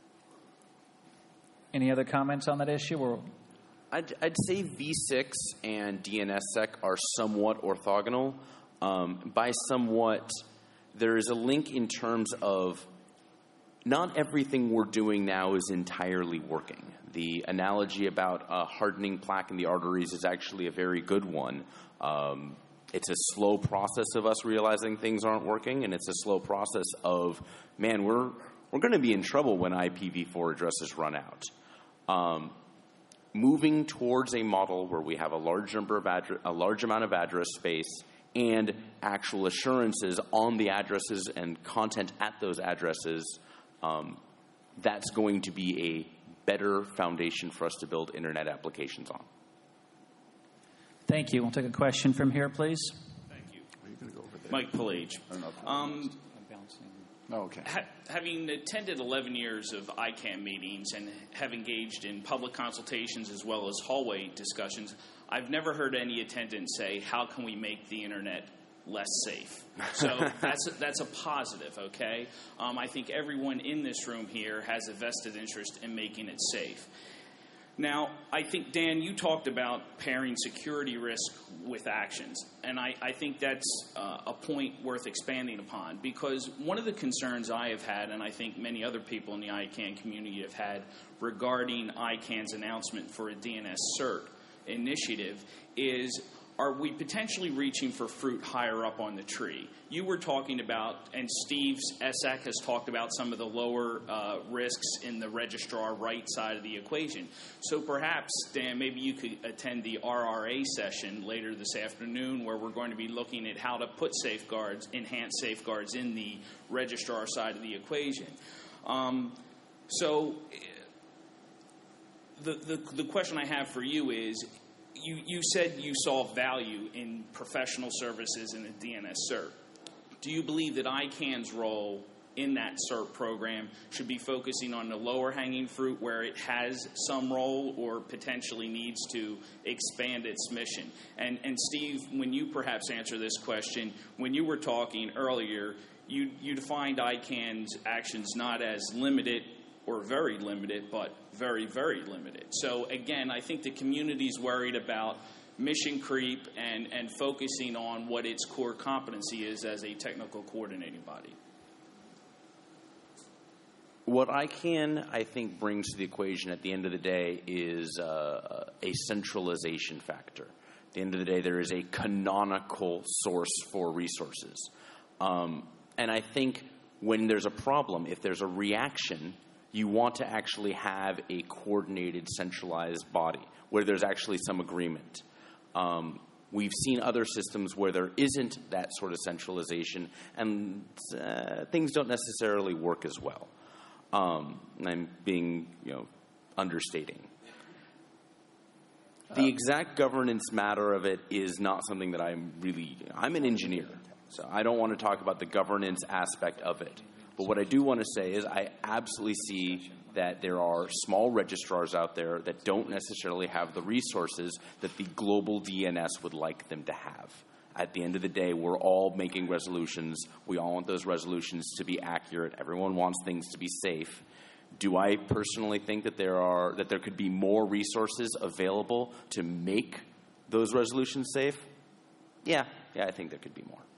[SPEAKER 2] Any other comments on that issue? Or
[SPEAKER 5] I'd say V6 and DNSSEC are somewhat orthogonal. By somewhat, there is a link in terms of not everything we're doing now is entirely working. The analogy about hardening plaque in the arteries is actually a very good one. It's a slow process of us realizing things aren't working, and it's a slow process of, man, we're going to be in trouble when IPv4 addresses run out. Moving towards a model where we have a large amount of address space and actual assurances on the addresses and content at those addresses, that's going to be a better foundation for us to build internet applications on.
[SPEAKER 2] Thank you. We'll take a question from here, please.
[SPEAKER 10] Thank you. Mike Pillage.
[SPEAKER 4] Okay.
[SPEAKER 10] Having attended 11 years of ICANN meetings and have engaged in public consultations as well as hallway discussions, I've never heard any attendant say, how can we make the internet less safe? So that's a positive, okay? I think everyone in this room here has a vested interest in making it safe. Now, I think, Dan, you talked about pairing security risk with actions, and I think that's a point worth expanding upon, because one of the concerns I have had, and I think many other people in the ICANN community have had regarding ICANN's announcement for a DNS CERT initiative is, are we potentially reaching for fruit higher up on the tree? You were talking about, and Steve Essek has talked about some of the lower risks in the registrar right side of the equation. So perhaps, Dan, maybe you could attend the RRA session later this afternoon, where we're going to be looking at how to put safeguards, enhanced safeguards in the registrar side of the equation. So the question I have for you is, you said you saw value in professional services in a DNS CERT. Do you believe that ICANN's role in that CERT program should be focusing on the lower hanging fruit where it has some role or potentially needs to expand its mission? And Steve, when you perhaps answer this question, when you were talking earlier, you defined ICANN's actions not as limited or very limited, but very, very limited. So again, I think the community's worried about mission creep and focusing on what its core competency is as a technical coordinating body.
[SPEAKER 5] What ICANN, I think, brings to the equation at the end of the day is a centralization factor. At the end of the day, there is a canonical source for resources. And I think when there's a problem, if there's a reaction, you want to actually have a coordinated, centralized body where there's actually some agreement. We've seen other systems where there isn't that sort of centralization, and things don't necessarily work as well. I'm being, understating. The exact governance matter of it is not something that I'm an engineer, so I don't want to talk about the governance aspect of it. But what I do want to say is I absolutely see that there are small registrars out there that don't necessarily have the resources that the global DNS would like them to have. At the end of the day, we're all making resolutions. We all want those resolutions to be accurate. Everyone wants things to be safe. Do I personally think that there could be more resources available to make those resolutions safe? Yeah, I think there could be more.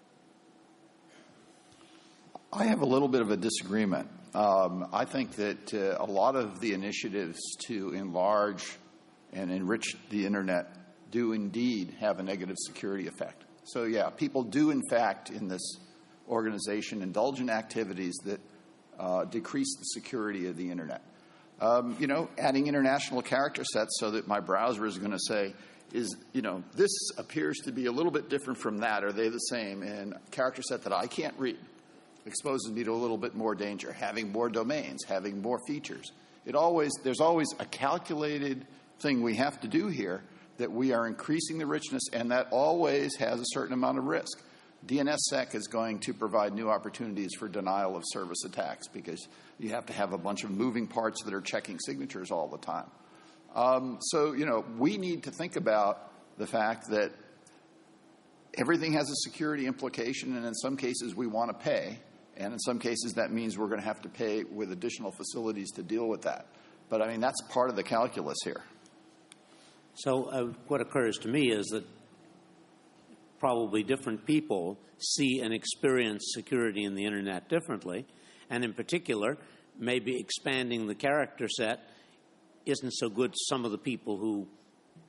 [SPEAKER 4] I have a little bit of a disagreement. I think that a lot of the initiatives to enlarge and enrich the Internet do indeed have a negative security effect. So, yeah, people do, in fact, in this organization, indulge in activities that decrease the security of the Internet. Adding international character sets so that my browser is going to say, this appears to be a little bit different from that. Are they the same? And a character set that I can't read exposes me to a little bit more danger. Having more domains, having more features. There's always a calculated thing we have to do here, that we are increasing the richness, and that always has a certain amount of risk. DNSSEC is going to provide new opportunities for denial of service attacks because you have to have a bunch of moving parts that are checking signatures all the time. So, we need to think about the fact that everything has a security implication, and in some cases we want to pay. And in some cases, that means we're going to have to pay with additional facilities to deal with that. But, that's part of the calculus here.
[SPEAKER 3] So what occurs to me is that probably different people see and experience security in the Internet differently. And in particular, maybe expanding the character set isn't so good to some of the people who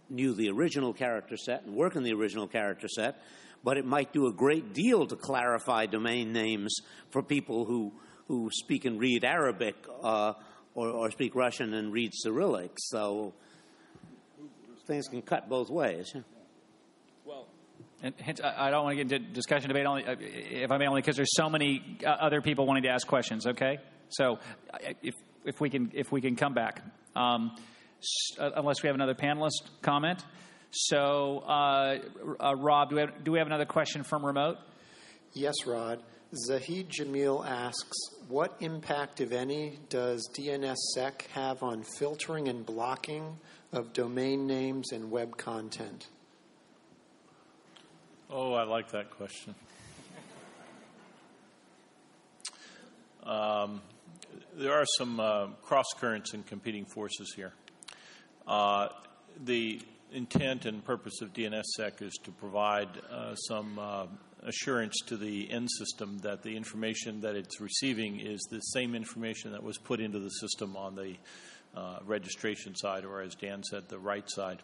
[SPEAKER 3] knew the original character set and work in the original character set, but it might do a great deal to clarify domain names for people who speak and read Arabic or speak Russian and read Cyrillic. So things can cut both ways.
[SPEAKER 2] Well, and hence, I don't want to get into discussion debate only, if I may, only because there's so many other people wanting to ask questions. Okay, so if we can come back, unless we have another panelist comment. So, Rob, do we have another question from remote?
[SPEAKER 1] Yes, Rod. Zahid Jamil asks, what impact, if any, does DNSSEC have on filtering and blocking of domain names and web content?
[SPEAKER 6] Oh, I like that question. There are some cross currents and competing forces here. The intent and purpose of DNSSEC is to provide some assurance to the end system that the information that it's receiving is the same information that was put into the system on the registration side, or as Dan said, the right side.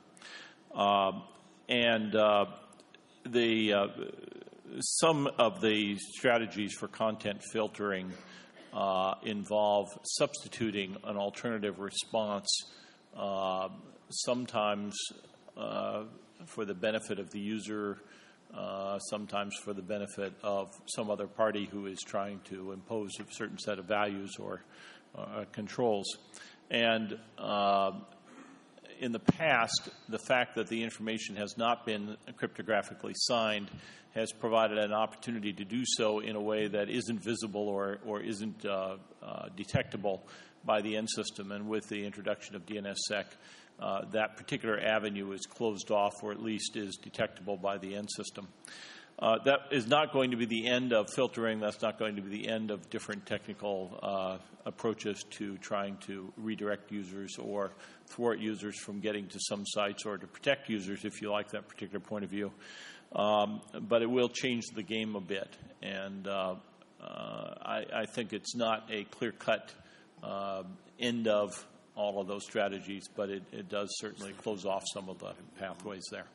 [SPEAKER 6] Some of the strategies for content filtering involve substituting an alternative response, sometimes for the benefit of the user, sometimes for the benefit of some other party who is trying to impose a certain set of values or controls. And in the past, the fact that the information has not been cryptographically signed has provided an opportunity to do so in a way that isn't visible or isn't detectable by the end system. And with the introduction of DNSSEC, that particular avenue is closed off, or at least is detectable by the end system. That is not going to be the end of filtering. That's not going to be the end of different technical approaches to trying to redirect users or thwart users from getting to some sites, or to protect users if you like that particular point of view. But it will change the game a bit. And I think it's not a clear-cut end of all of those strategies, but it does certainly close off some of the pathways there.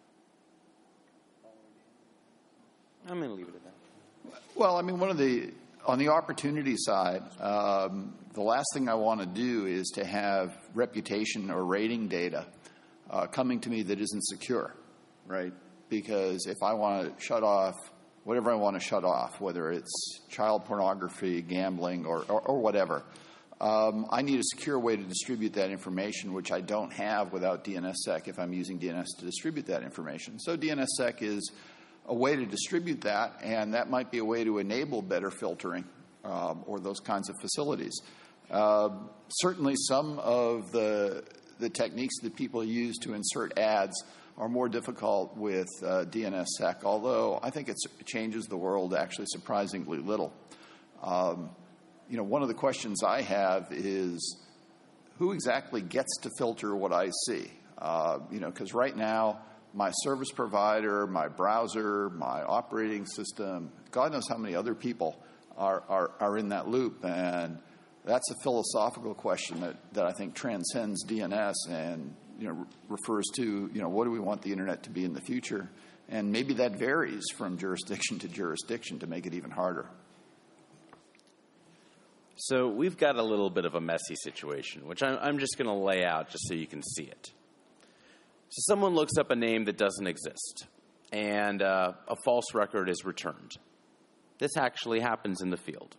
[SPEAKER 5] I'm going to leave it at that.
[SPEAKER 4] Well, I mean, on the opportunity side, the last thing I want to do is to have reputation or rating data coming to me that isn't secure, right? Because if I want to shut off whatever I want to shut off, whether it's child pornography, gambling, or whatever, I need a secure way to distribute that information, which I don't have without DNSSEC if I'm using DNS to distribute that information. So DNSSEC is a way to distribute that, and that might be a way to enable better filtering or those kinds of facilities. Certainly some of the techniques that people use to insert ads are more difficult with DNSSEC, although I think it changes the world actually surprisingly little. One of the questions I have is who exactly gets to filter what I see? Because right now, my service provider, my browser, my operating system, God knows how many other people are in that loop. And that's a philosophical question that I think transcends DNS and refers to what do we want the internet to be in the future, and maybe that varies from jurisdiction to jurisdiction to make it even harder.
[SPEAKER 5] So we've got a little bit of a messy situation, which I'm just going to lay out just so you can see it. So someone looks up a name that doesn't exist, and a false record is returned. This actually happens in the field.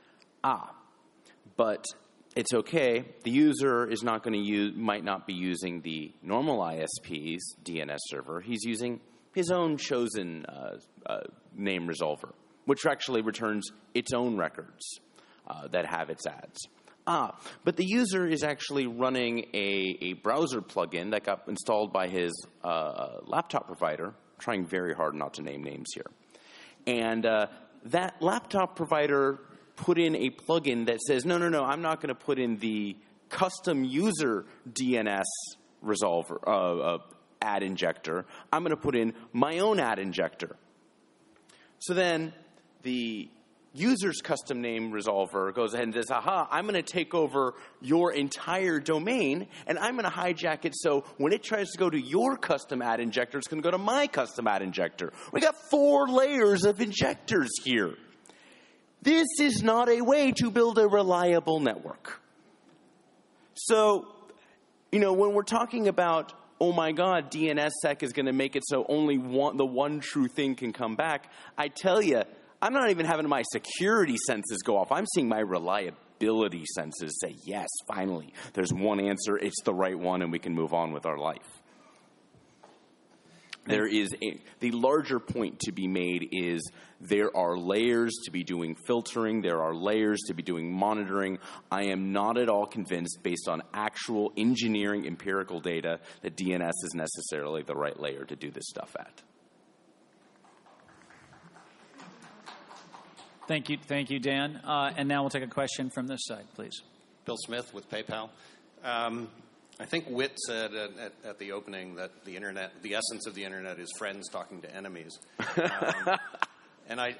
[SPEAKER 5] But it's okay. The user is not going to might not be using the normal ISP's DNS server. He's using his own chosen name resolver, which actually returns its own records that have its ads. But the user is actually running a browser plugin that got installed by his laptop provider. I'm trying very hard not to name names here. And that laptop provider put in a plugin that says, no, I'm not going to put in the custom user DNS resolver ad injector. I'm going to put in my own ad injector. So then the user's custom name resolver goes ahead and says, aha, I'm going to take over your entire domain, and I'm going to hijack it so when it tries to go to your custom ad injector, it's going to go to my custom ad injector. We got 4 layers of injectors here. This is not a way to build a reliable network. So, when we're talking about, oh my God, DNSSEC is going to make it so only the one true thing can come back, I tell you, I'm not even having my security senses go off. I'm seeing my reliability senses say, yes, finally, there's one answer, it's the right one, and we can move on with our life. The larger point to be made is there are layers to be doing filtering. There are layers to be doing monitoring. I am not at all convinced, based on actual engineering empirical data, that DNS is necessarily the right layer to do this stuff at.
[SPEAKER 2] Thank you, Dan. And now we'll take a question from this side, please.
[SPEAKER 11] Bill Smith with PayPal. I think Whit said at the opening that the internet, the essence of the internet, is friends talking to enemies. And I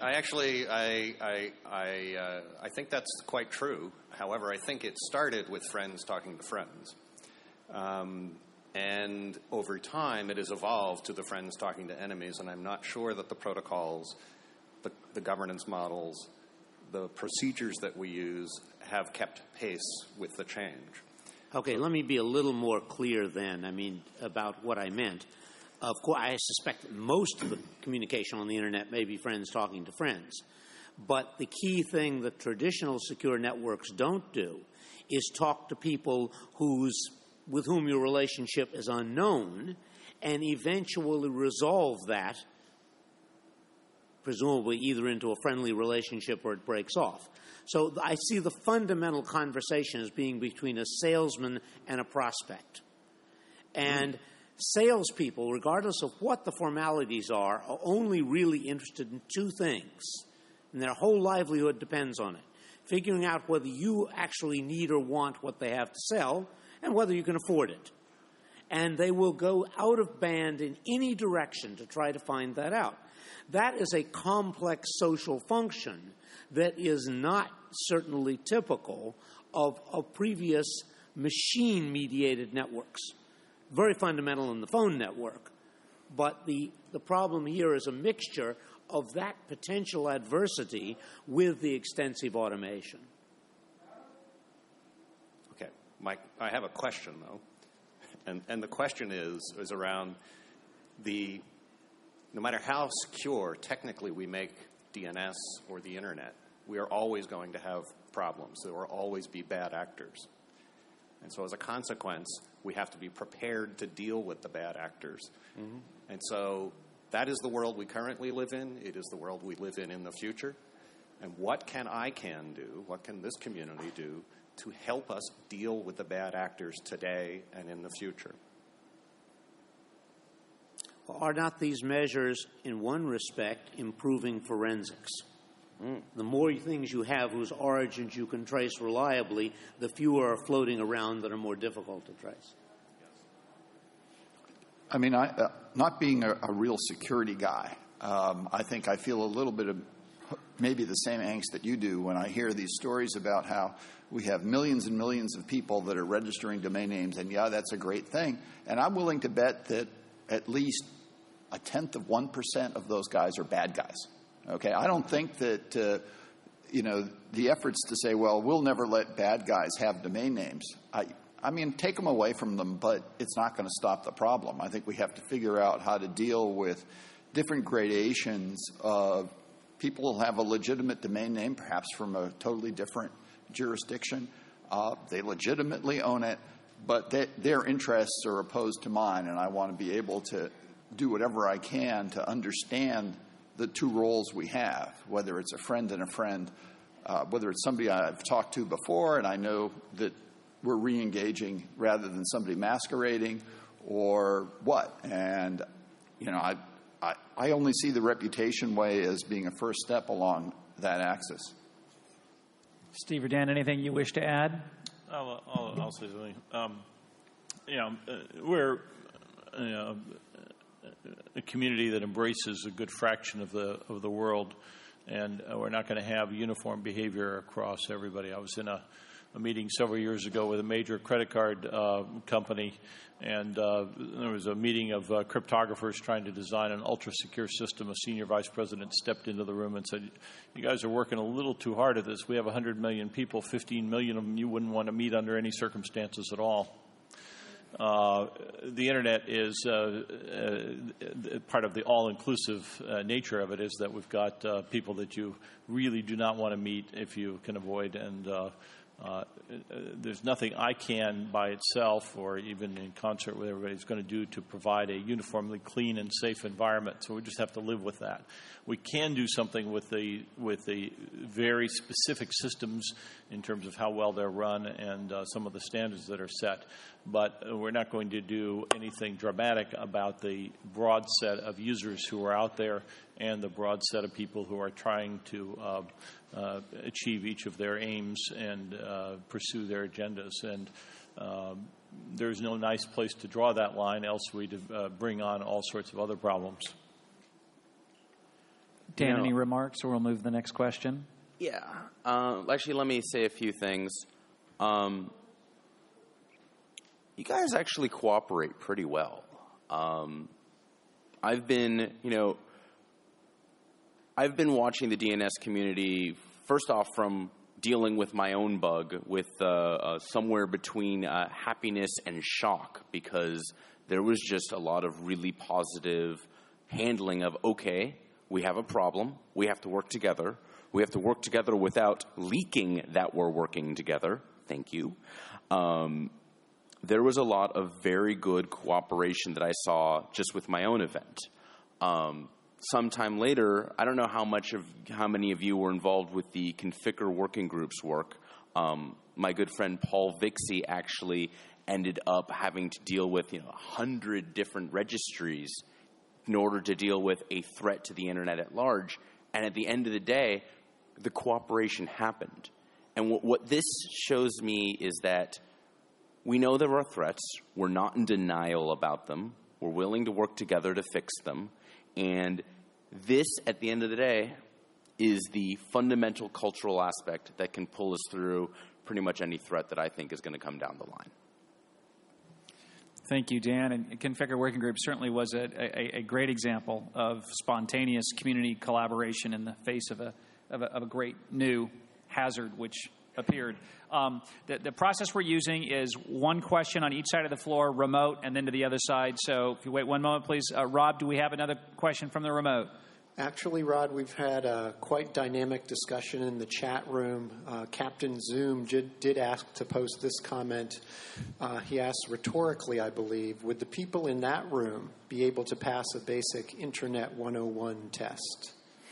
[SPEAKER 11] think that's quite true. However, I think it started with friends talking to friends. And over time, it has evolved to the friends talking to enemies, and I'm not sure that the protocols, the governance models, the procedures that we use have kept pace with the change.
[SPEAKER 3] Okay, let me be a little more clear then, about what I meant. Of course, I suspect that most of the communication on the internet may be friends talking to friends. But the key thing that traditional secure networks don't do is talk to people with whom your relationship is unknown and eventually resolve that, presumably either into a friendly relationship or it breaks off. So I see the fundamental conversation as being between a salesman and a prospect. And salespeople, regardless of what the formalities are only really interested in 2 things, and their whole livelihood depends on it. Figuring out whether you actually need or want what they have to sell and whether you can afford it. And they will go out of band in any direction to try to find that out. That is a complex social function that is not certainly typical of previous machine-mediated networks. Very fundamental in the phone network. But the problem here is a mixture of that potential adversity with the extensive automation.
[SPEAKER 11] Okay, Mike, I have a question, though. And the question is around no matter how secure technically we make DNS or the internet, we are always going to have problems. There will always be bad actors. And so as a consequence, we have to be prepared to deal with the bad actors. Mm-hmm. And so that is the world we currently live in. It is the world we live in the future. And what can do, what can this community do to help us deal with the bad actors today and in the future?
[SPEAKER 3] Are not these measures, in one respect, improving forensics? The more things you have whose origins you can trace reliably, the fewer are floating around that are more difficult to trace.
[SPEAKER 4] Not being a real security guy, I think I feel a little bit of maybe the same angst that you do when I hear these stories about how we have millions and millions of people that are registering domain names, and yeah, that's a great thing. And I'm willing to bet that at least 0.1% of those guys are bad guys. Okay, I don't think that, the efforts to say, well, we'll never let bad guys have domain names. Take them away from them, but it's not going to stop the problem. I think we have to figure out how to deal with different gradations of people who have a legitimate domain name, perhaps from a totally different jurisdiction. They legitimately own it, but their interests are opposed to mine, and I want to be able to do whatever I can to understand the 2 roles we have, whether it's a friend and a friend, whether it's somebody I've talked to before and I know that we're re-engaging rather than somebody masquerading, or what. And, I only see the reputation way as being a first step along that axis.
[SPEAKER 2] Steve or Dan, anything you wish to add?
[SPEAKER 6] I'll say something. We're a community that embraces a good fraction of the world and we're not going to have uniform behavior across everybody. I was in a meeting several years ago with a major credit card company, and there was a meeting of cryptographers trying to design an ultra-secure system. A senior vice president stepped into the room and said, "You guys are working a little too hard at this. We have 100 million people, 15 million of them you wouldn't want to meet under any circumstances at all." The internet is part of the all-inclusive nature of it is that we've got people that you really do not want to meet if you can avoid, and there's nothing I can by itself or even in concert with everybody is going to do to provide a uniformly clean and safe environment. So we just have to live with that. We can do something with the very specific systems in terms of how well they're run and some of the standards that are set. But we're not going to do anything dramatic about the broad set of users who are out there and the broad set of people who are trying to achieve each of their aims and pursue their agendas. And there's no nice place to draw that line, else we'd bring on all sorts of other problems.
[SPEAKER 2] Dan, any remarks, or we'll move to the next question?
[SPEAKER 5] Yeah. Actually, let me say a few things. You guys actually cooperate pretty well. I've been watching the DNS community, first off, from dealing with my own bug with somewhere between happiness and shock, because there was just a lot of really positive handling of, okay, we have a problem. We have to work together. We have to work together without leaking that we're working together. Thank you. There was a lot of very good cooperation that I saw just with my own event. Sometime later, I don't know how many of you were involved with the Configure working group's work. My good friend Paul Vixie actually ended up having to deal with 100 different registries in order to deal with a threat to the internet at large. And at the end of the day, the cooperation happened. And what this shows me is that we know there are threats. We're not in denial about them. We're willing to work together to fix them. And this, at the end of the day, is the fundamental cultural aspect that can pull us through pretty much any threat that I think is going to come down the line.
[SPEAKER 2] Thank you, Dan. And Configure Working Group certainly was a great example of spontaneous community collaboration in the face of a great new hazard which appeared. The process we're using is one question on each side of the floor, remote, and then to the other side. So if you wait one moment, please. Rob, do we have another question from the remote?
[SPEAKER 1] Actually, Rod, we've had a quite dynamic discussion in the chat room. Captain Zoom did ask to post this comment. He asked rhetorically, I believe, would the people in that room be able to pass a basic Internet 101 test?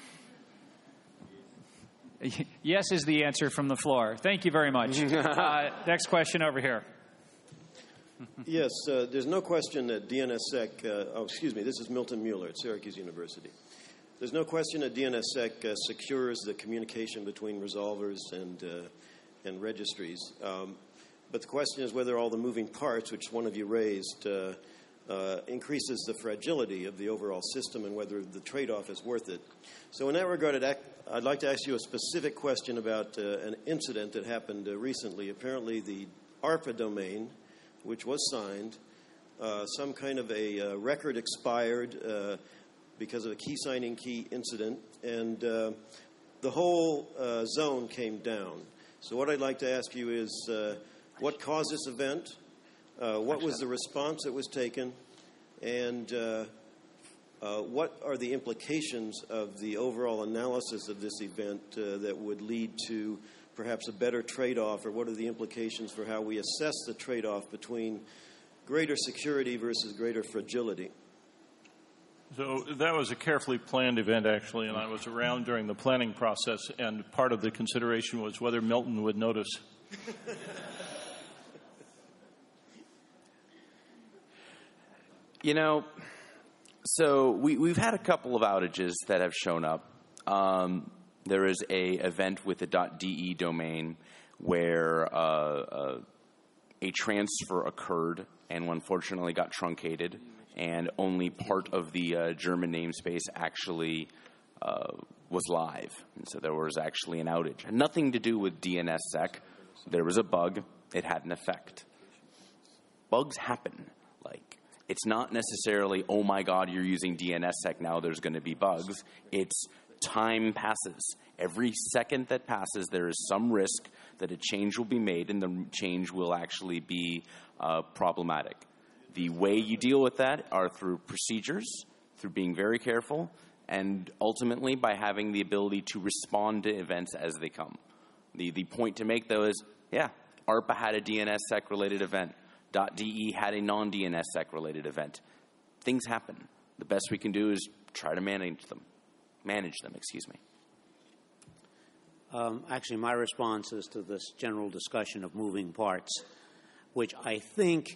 [SPEAKER 2] Yes is the answer from the floor. Thank you very much. Next question over here.
[SPEAKER 12] Yes, there's no question that DNSSEC, this is Milton Mueller at Syracuse University. There's no question that DNSSEC secures the communication between resolvers and registries. But the question is whether all the moving parts, which one of you raised, increases the fragility of the overall system and whether the trade-off is worth it. So in that regard, I'd like to ask you a specific question about an incident that happened recently. Apparently the ARPA domain, which was signed, some kind of a record expired because of a key signing key incident, and the whole zone came down. So what I'd like to ask you is what caused this event? What was the response that was taken? And what are the implications of the overall analysis of this event that would lead to perhaps a better trade-off, or what are the implications for how we assess the trade-off between greater security versus greater fragility?
[SPEAKER 6] So that was a carefully planned event, actually, and I was around during the planning process, and part of the consideration was whether Milton would notice.
[SPEAKER 5] So we've had a couple of outages that have shown up. There is a event with the .de domain where a transfer occurred and unfortunately got truncated, and only part of the German namespace actually was live. And so there was actually an outage. It had nothing to do with DNSSEC. There was a bug. It had an effect. Bugs happen. It's not necessarily, oh my God, you're using DNSSEC, now there's going to be bugs. It's time passes. Every second that passes, there is some risk that a change will be made, and the change will actually be problematic. The way you deal with that are through procedures, through being very careful, and ultimately by having the ability to respond to events as they come. The point to make, though, is, ARPA had a DNSSEC-related event. .de had a non-DNSSEC-related event. Things happen. The best we can do is try to manage them.
[SPEAKER 3] Actually, my response is to this general discussion of moving parts, which I think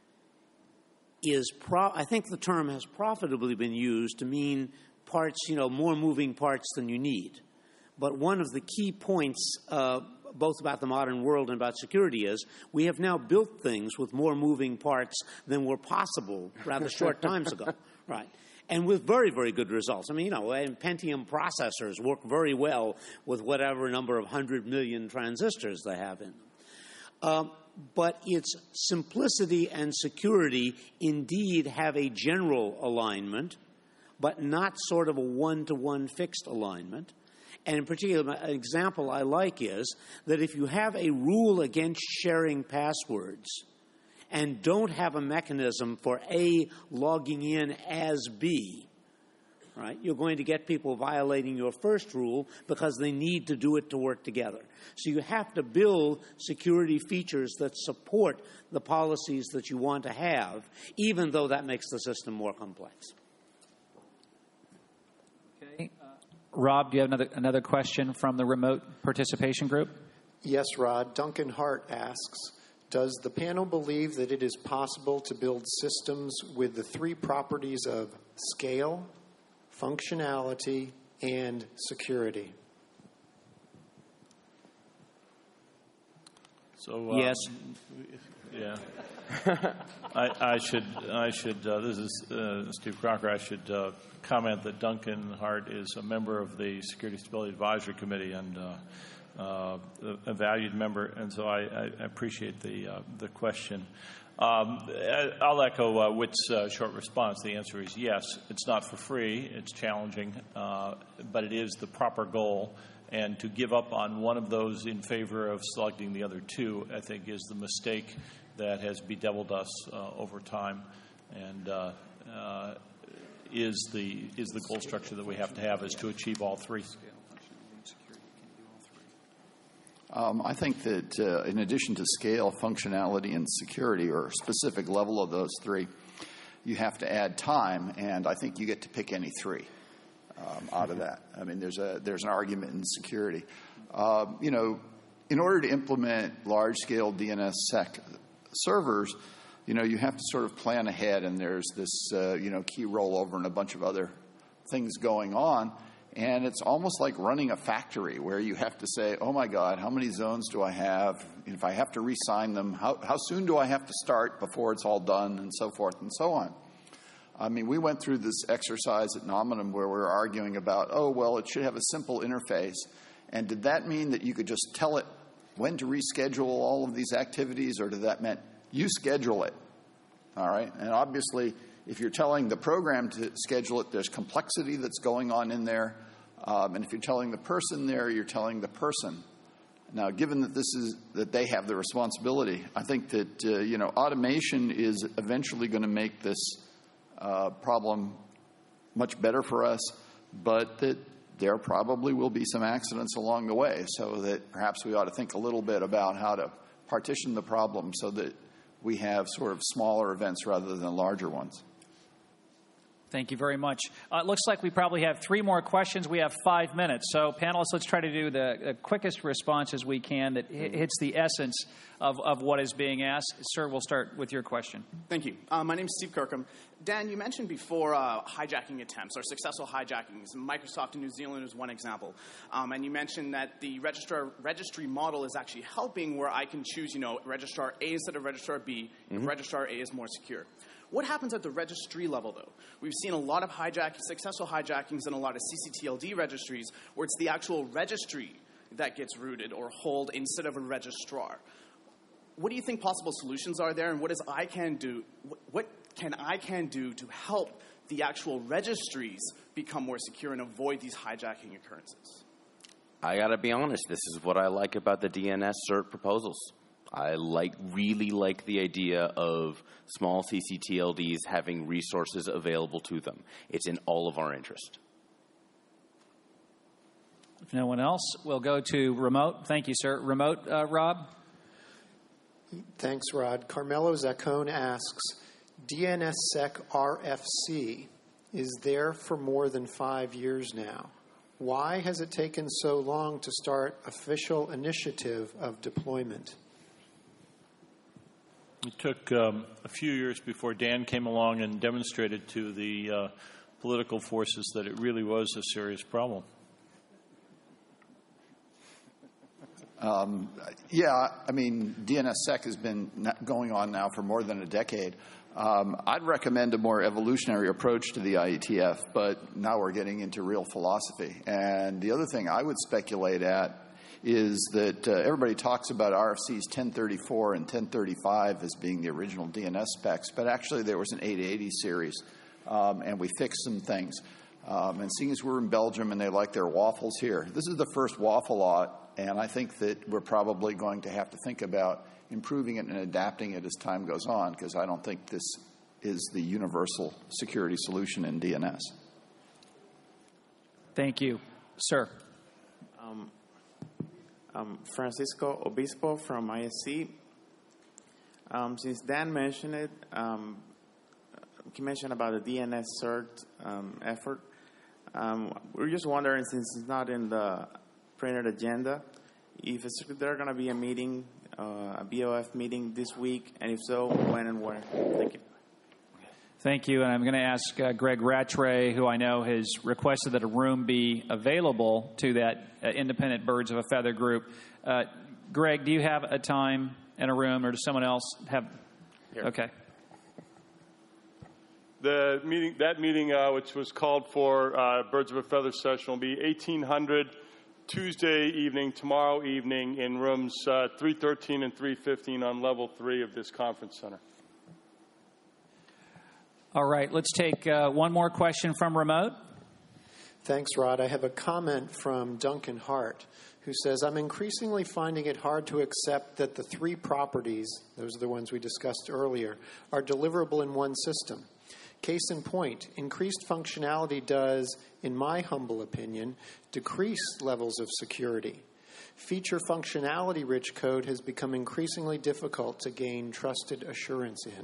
[SPEAKER 3] I think the term has profitably been used to mean parts, more moving parts than you need. But one of the key points both about the modern world and about security is we have now built things with more moving parts than were possible rather short times ago, right? And with very, very good results. I mean, and Pentium processors work very well with whatever number of 100 million transistors they have in them. But its simplicity and security indeed have a general alignment, but not sort of a one-to-one fixed alignment. And in particular, an example I like is that if you have a rule against sharing passwords and don't have a mechanism for A logging in as B, right, you're going to get people violating your first rule because they need to do it to work together. So you have to build security features that support the policies that you want to have, even though that makes the system more complex.
[SPEAKER 2] Rob, do you have another question from the remote participation group?
[SPEAKER 1] Yes, Rod. Duncan Hart asks, does the panel believe that it is possible to build systems with the three properties of scale, functionality, and security?
[SPEAKER 6] So
[SPEAKER 3] yes.
[SPEAKER 6] Yeah. I should. This is Steve Crocker. I should comment that Duncan Hart is a member of the Security Stability Advisory Committee and a valued member, and so I appreciate the question. I'll echo Whit's short response. The answer is yes. It's not for free. It's challenging, but it is the proper goal. And to give up on one of those in favor of selecting the other two, I think, is the mistake that has bedeviled us over time, and is the goal structure that we have to have is to achieve all three.
[SPEAKER 4] I think that in addition to scale, functionality, and security, or a specific level of those three, you have to add time, and I think you get to pick any three out of that. I mean, there's an argument in security. In order to implement large-scale DNSSEC servers, you have to sort of plan ahead, and there's this, key rollover and a bunch of other things going on. And it's almost like running a factory where you have to say, oh, my God, how many zones do I have? If I have to re-sign them, how soon do I have to start before it's all done, and so forth and so on. I mean, we went through this exercise at Nominum where we were arguing about, it should have a simple interface. And did that mean that you could just tell it when to reschedule all of these activities, or did that mean you schedule it? All right? And obviously, if you're telling the program to schedule it, there's complexity that's going on in there. And if you're telling the person there, you're telling the person. Now, given that they have the responsibility, I think that, automation is eventually going to make this problem much better for us, but that there probably will be some accidents along the way, so that perhaps we ought to think a little bit about how to partition the problem so that we have sort of smaller events rather than larger ones.
[SPEAKER 2] Thank you very much. It looks like we probably have 3 more questions. We have 5 minutes. So, panelists, let's try to do the quickest responses we can that hits the essence of what is being asked. Sir, we'll start with your question.
[SPEAKER 13] Thank you. My name is Steve Kirkham. Dan, you mentioned before hijacking attempts or successful hijackings. Microsoft in New Zealand is one example. And you mentioned that the registry model is actually helping, where I can choose, registrar A instead of registrar B if registrar A is more secure. What happens at the registry level, though? We've seen a lot of successful hijackings in a lot of CCTLD registries where it's the actual registry that gets rooted or holed instead of a registrar. What do you think possible solutions are there, and what can ICANN do to help the actual registries become more secure and avoid these hijacking occurrences?
[SPEAKER 5] I got to be honest, this is what I like about the DNS CERT proposals. I really like the idea of small CCTLDs having resources available to them. It's in all of our interest.
[SPEAKER 2] If no one else, we'll go to remote. Thank you, sir. Remote, Rob?
[SPEAKER 1] Thanks, Rod. Carmelo Zaccone asks, DNSSEC RFC is there for more than 5 years now. Why has it taken so long to start official initiative of deployment?
[SPEAKER 6] It took a few years before Dan came along and demonstrated to the political forces that it really was a serious problem.
[SPEAKER 4] DNSSEC has been going on now for more than a decade. I'd recommend a more evolutionary approach to the IETF, but now we're getting into real philosophy. And the other thing I would speculate at is that everybody talks about RFCs 1034 and 1035 as being the original DNS specs, but actually there was an 880 series, and we fixed some things. And seeing as we're in Belgium and they like their waffles here, this is the first waffle lot, and I think that we're probably going to have to think about improving it and adapting it as time goes on, because I don't think this is the universal security solution in DNS.
[SPEAKER 2] Thank you. Sir.
[SPEAKER 14] Francisco Obispo from ISC. Since Dan mentioned it, he mentioned about the DNS CERT effort. We're just wondering, since it's not in the printed agenda, if there going to be a meeting, a BOF meeting this week, and if so, when and where? Thank you.
[SPEAKER 2] Thank you, and I'm going to ask Greg Rattray, who I know has requested that a room be available to that independent Birds of a Feather group. Greg, do you have a time and a room, or does someone else have?
[SPEAKER 15] Here.
[SPEAKER 2] Okay.
[SPEAKER 15] That meeting, which was called for Birds of a Feather session, will be 1800 Tuesday evening, tomorrow evening, in rooms 313 and 315 on level 3 of this conference center.
[SPEAKER 2] All right, let's take one more question from remote.
[SPEAKER 1] Thanks, Rod. I have a comment from Duncan Hart, who says, I'm increasingly finding it hard to accept that the 3 properties, those are the ones we discussed earlier, are deliverable in one system. Case in point, increased functionality does, in my humble opinion, decrease levels of security. Feature functionality-rich code has become increasingly difficult to gain trusted assurance in.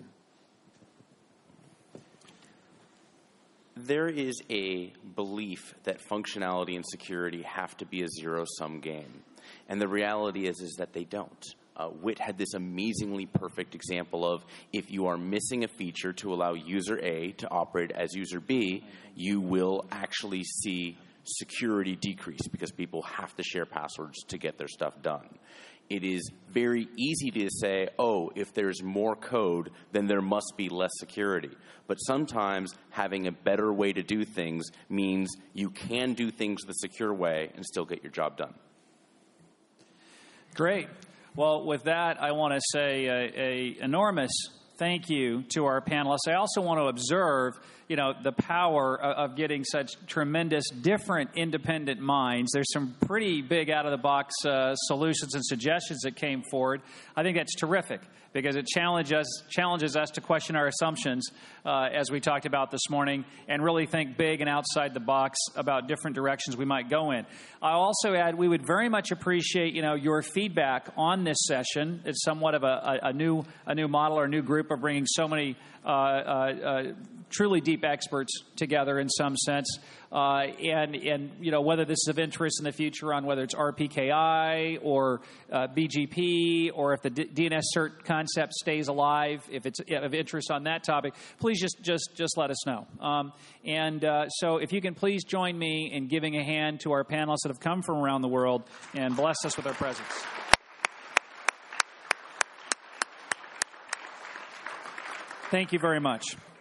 [SPEAKER 5] There is a belief that functionality and security have to be a zero-sum game. And the reality is that they don't. WIT had this amazingly perfect example of if you are missing a feature to allow user A to operate as user B, you will actually see security decrease because people have to share passwords to get their stuff done. It is very easy to say, oh, if there's more code, then there must be less security. But sometimes having a better way to do things means you can do things the secure way and still get your job done.
[SPEAKER 2] Great. Well, with that, I want to say an enormous thank you to our panelists. I also want to observe, the power of getting such tremendous different independent minds. There's some pretty big out-of-the-box solutions and suggestions that came forward. I think that's terrific because it challenges us to question our assumptions, as we talked about this morning, and really think big and outside the box about different directions we might go in. I'll also add we would very much appreciate, your feedback on this session. It's somewhat of a new model or a new group of bringing so many truly deep experts together in some sense, and whether this is of interest in the future on whether it's RPKI or BGP or if the DNS CERT concept stays alive, if it's of interest on that topic, please just let us know. So if you can please join me in giving a hand to our panelists that have come from around the world and bless us with their presence. Thank you very much.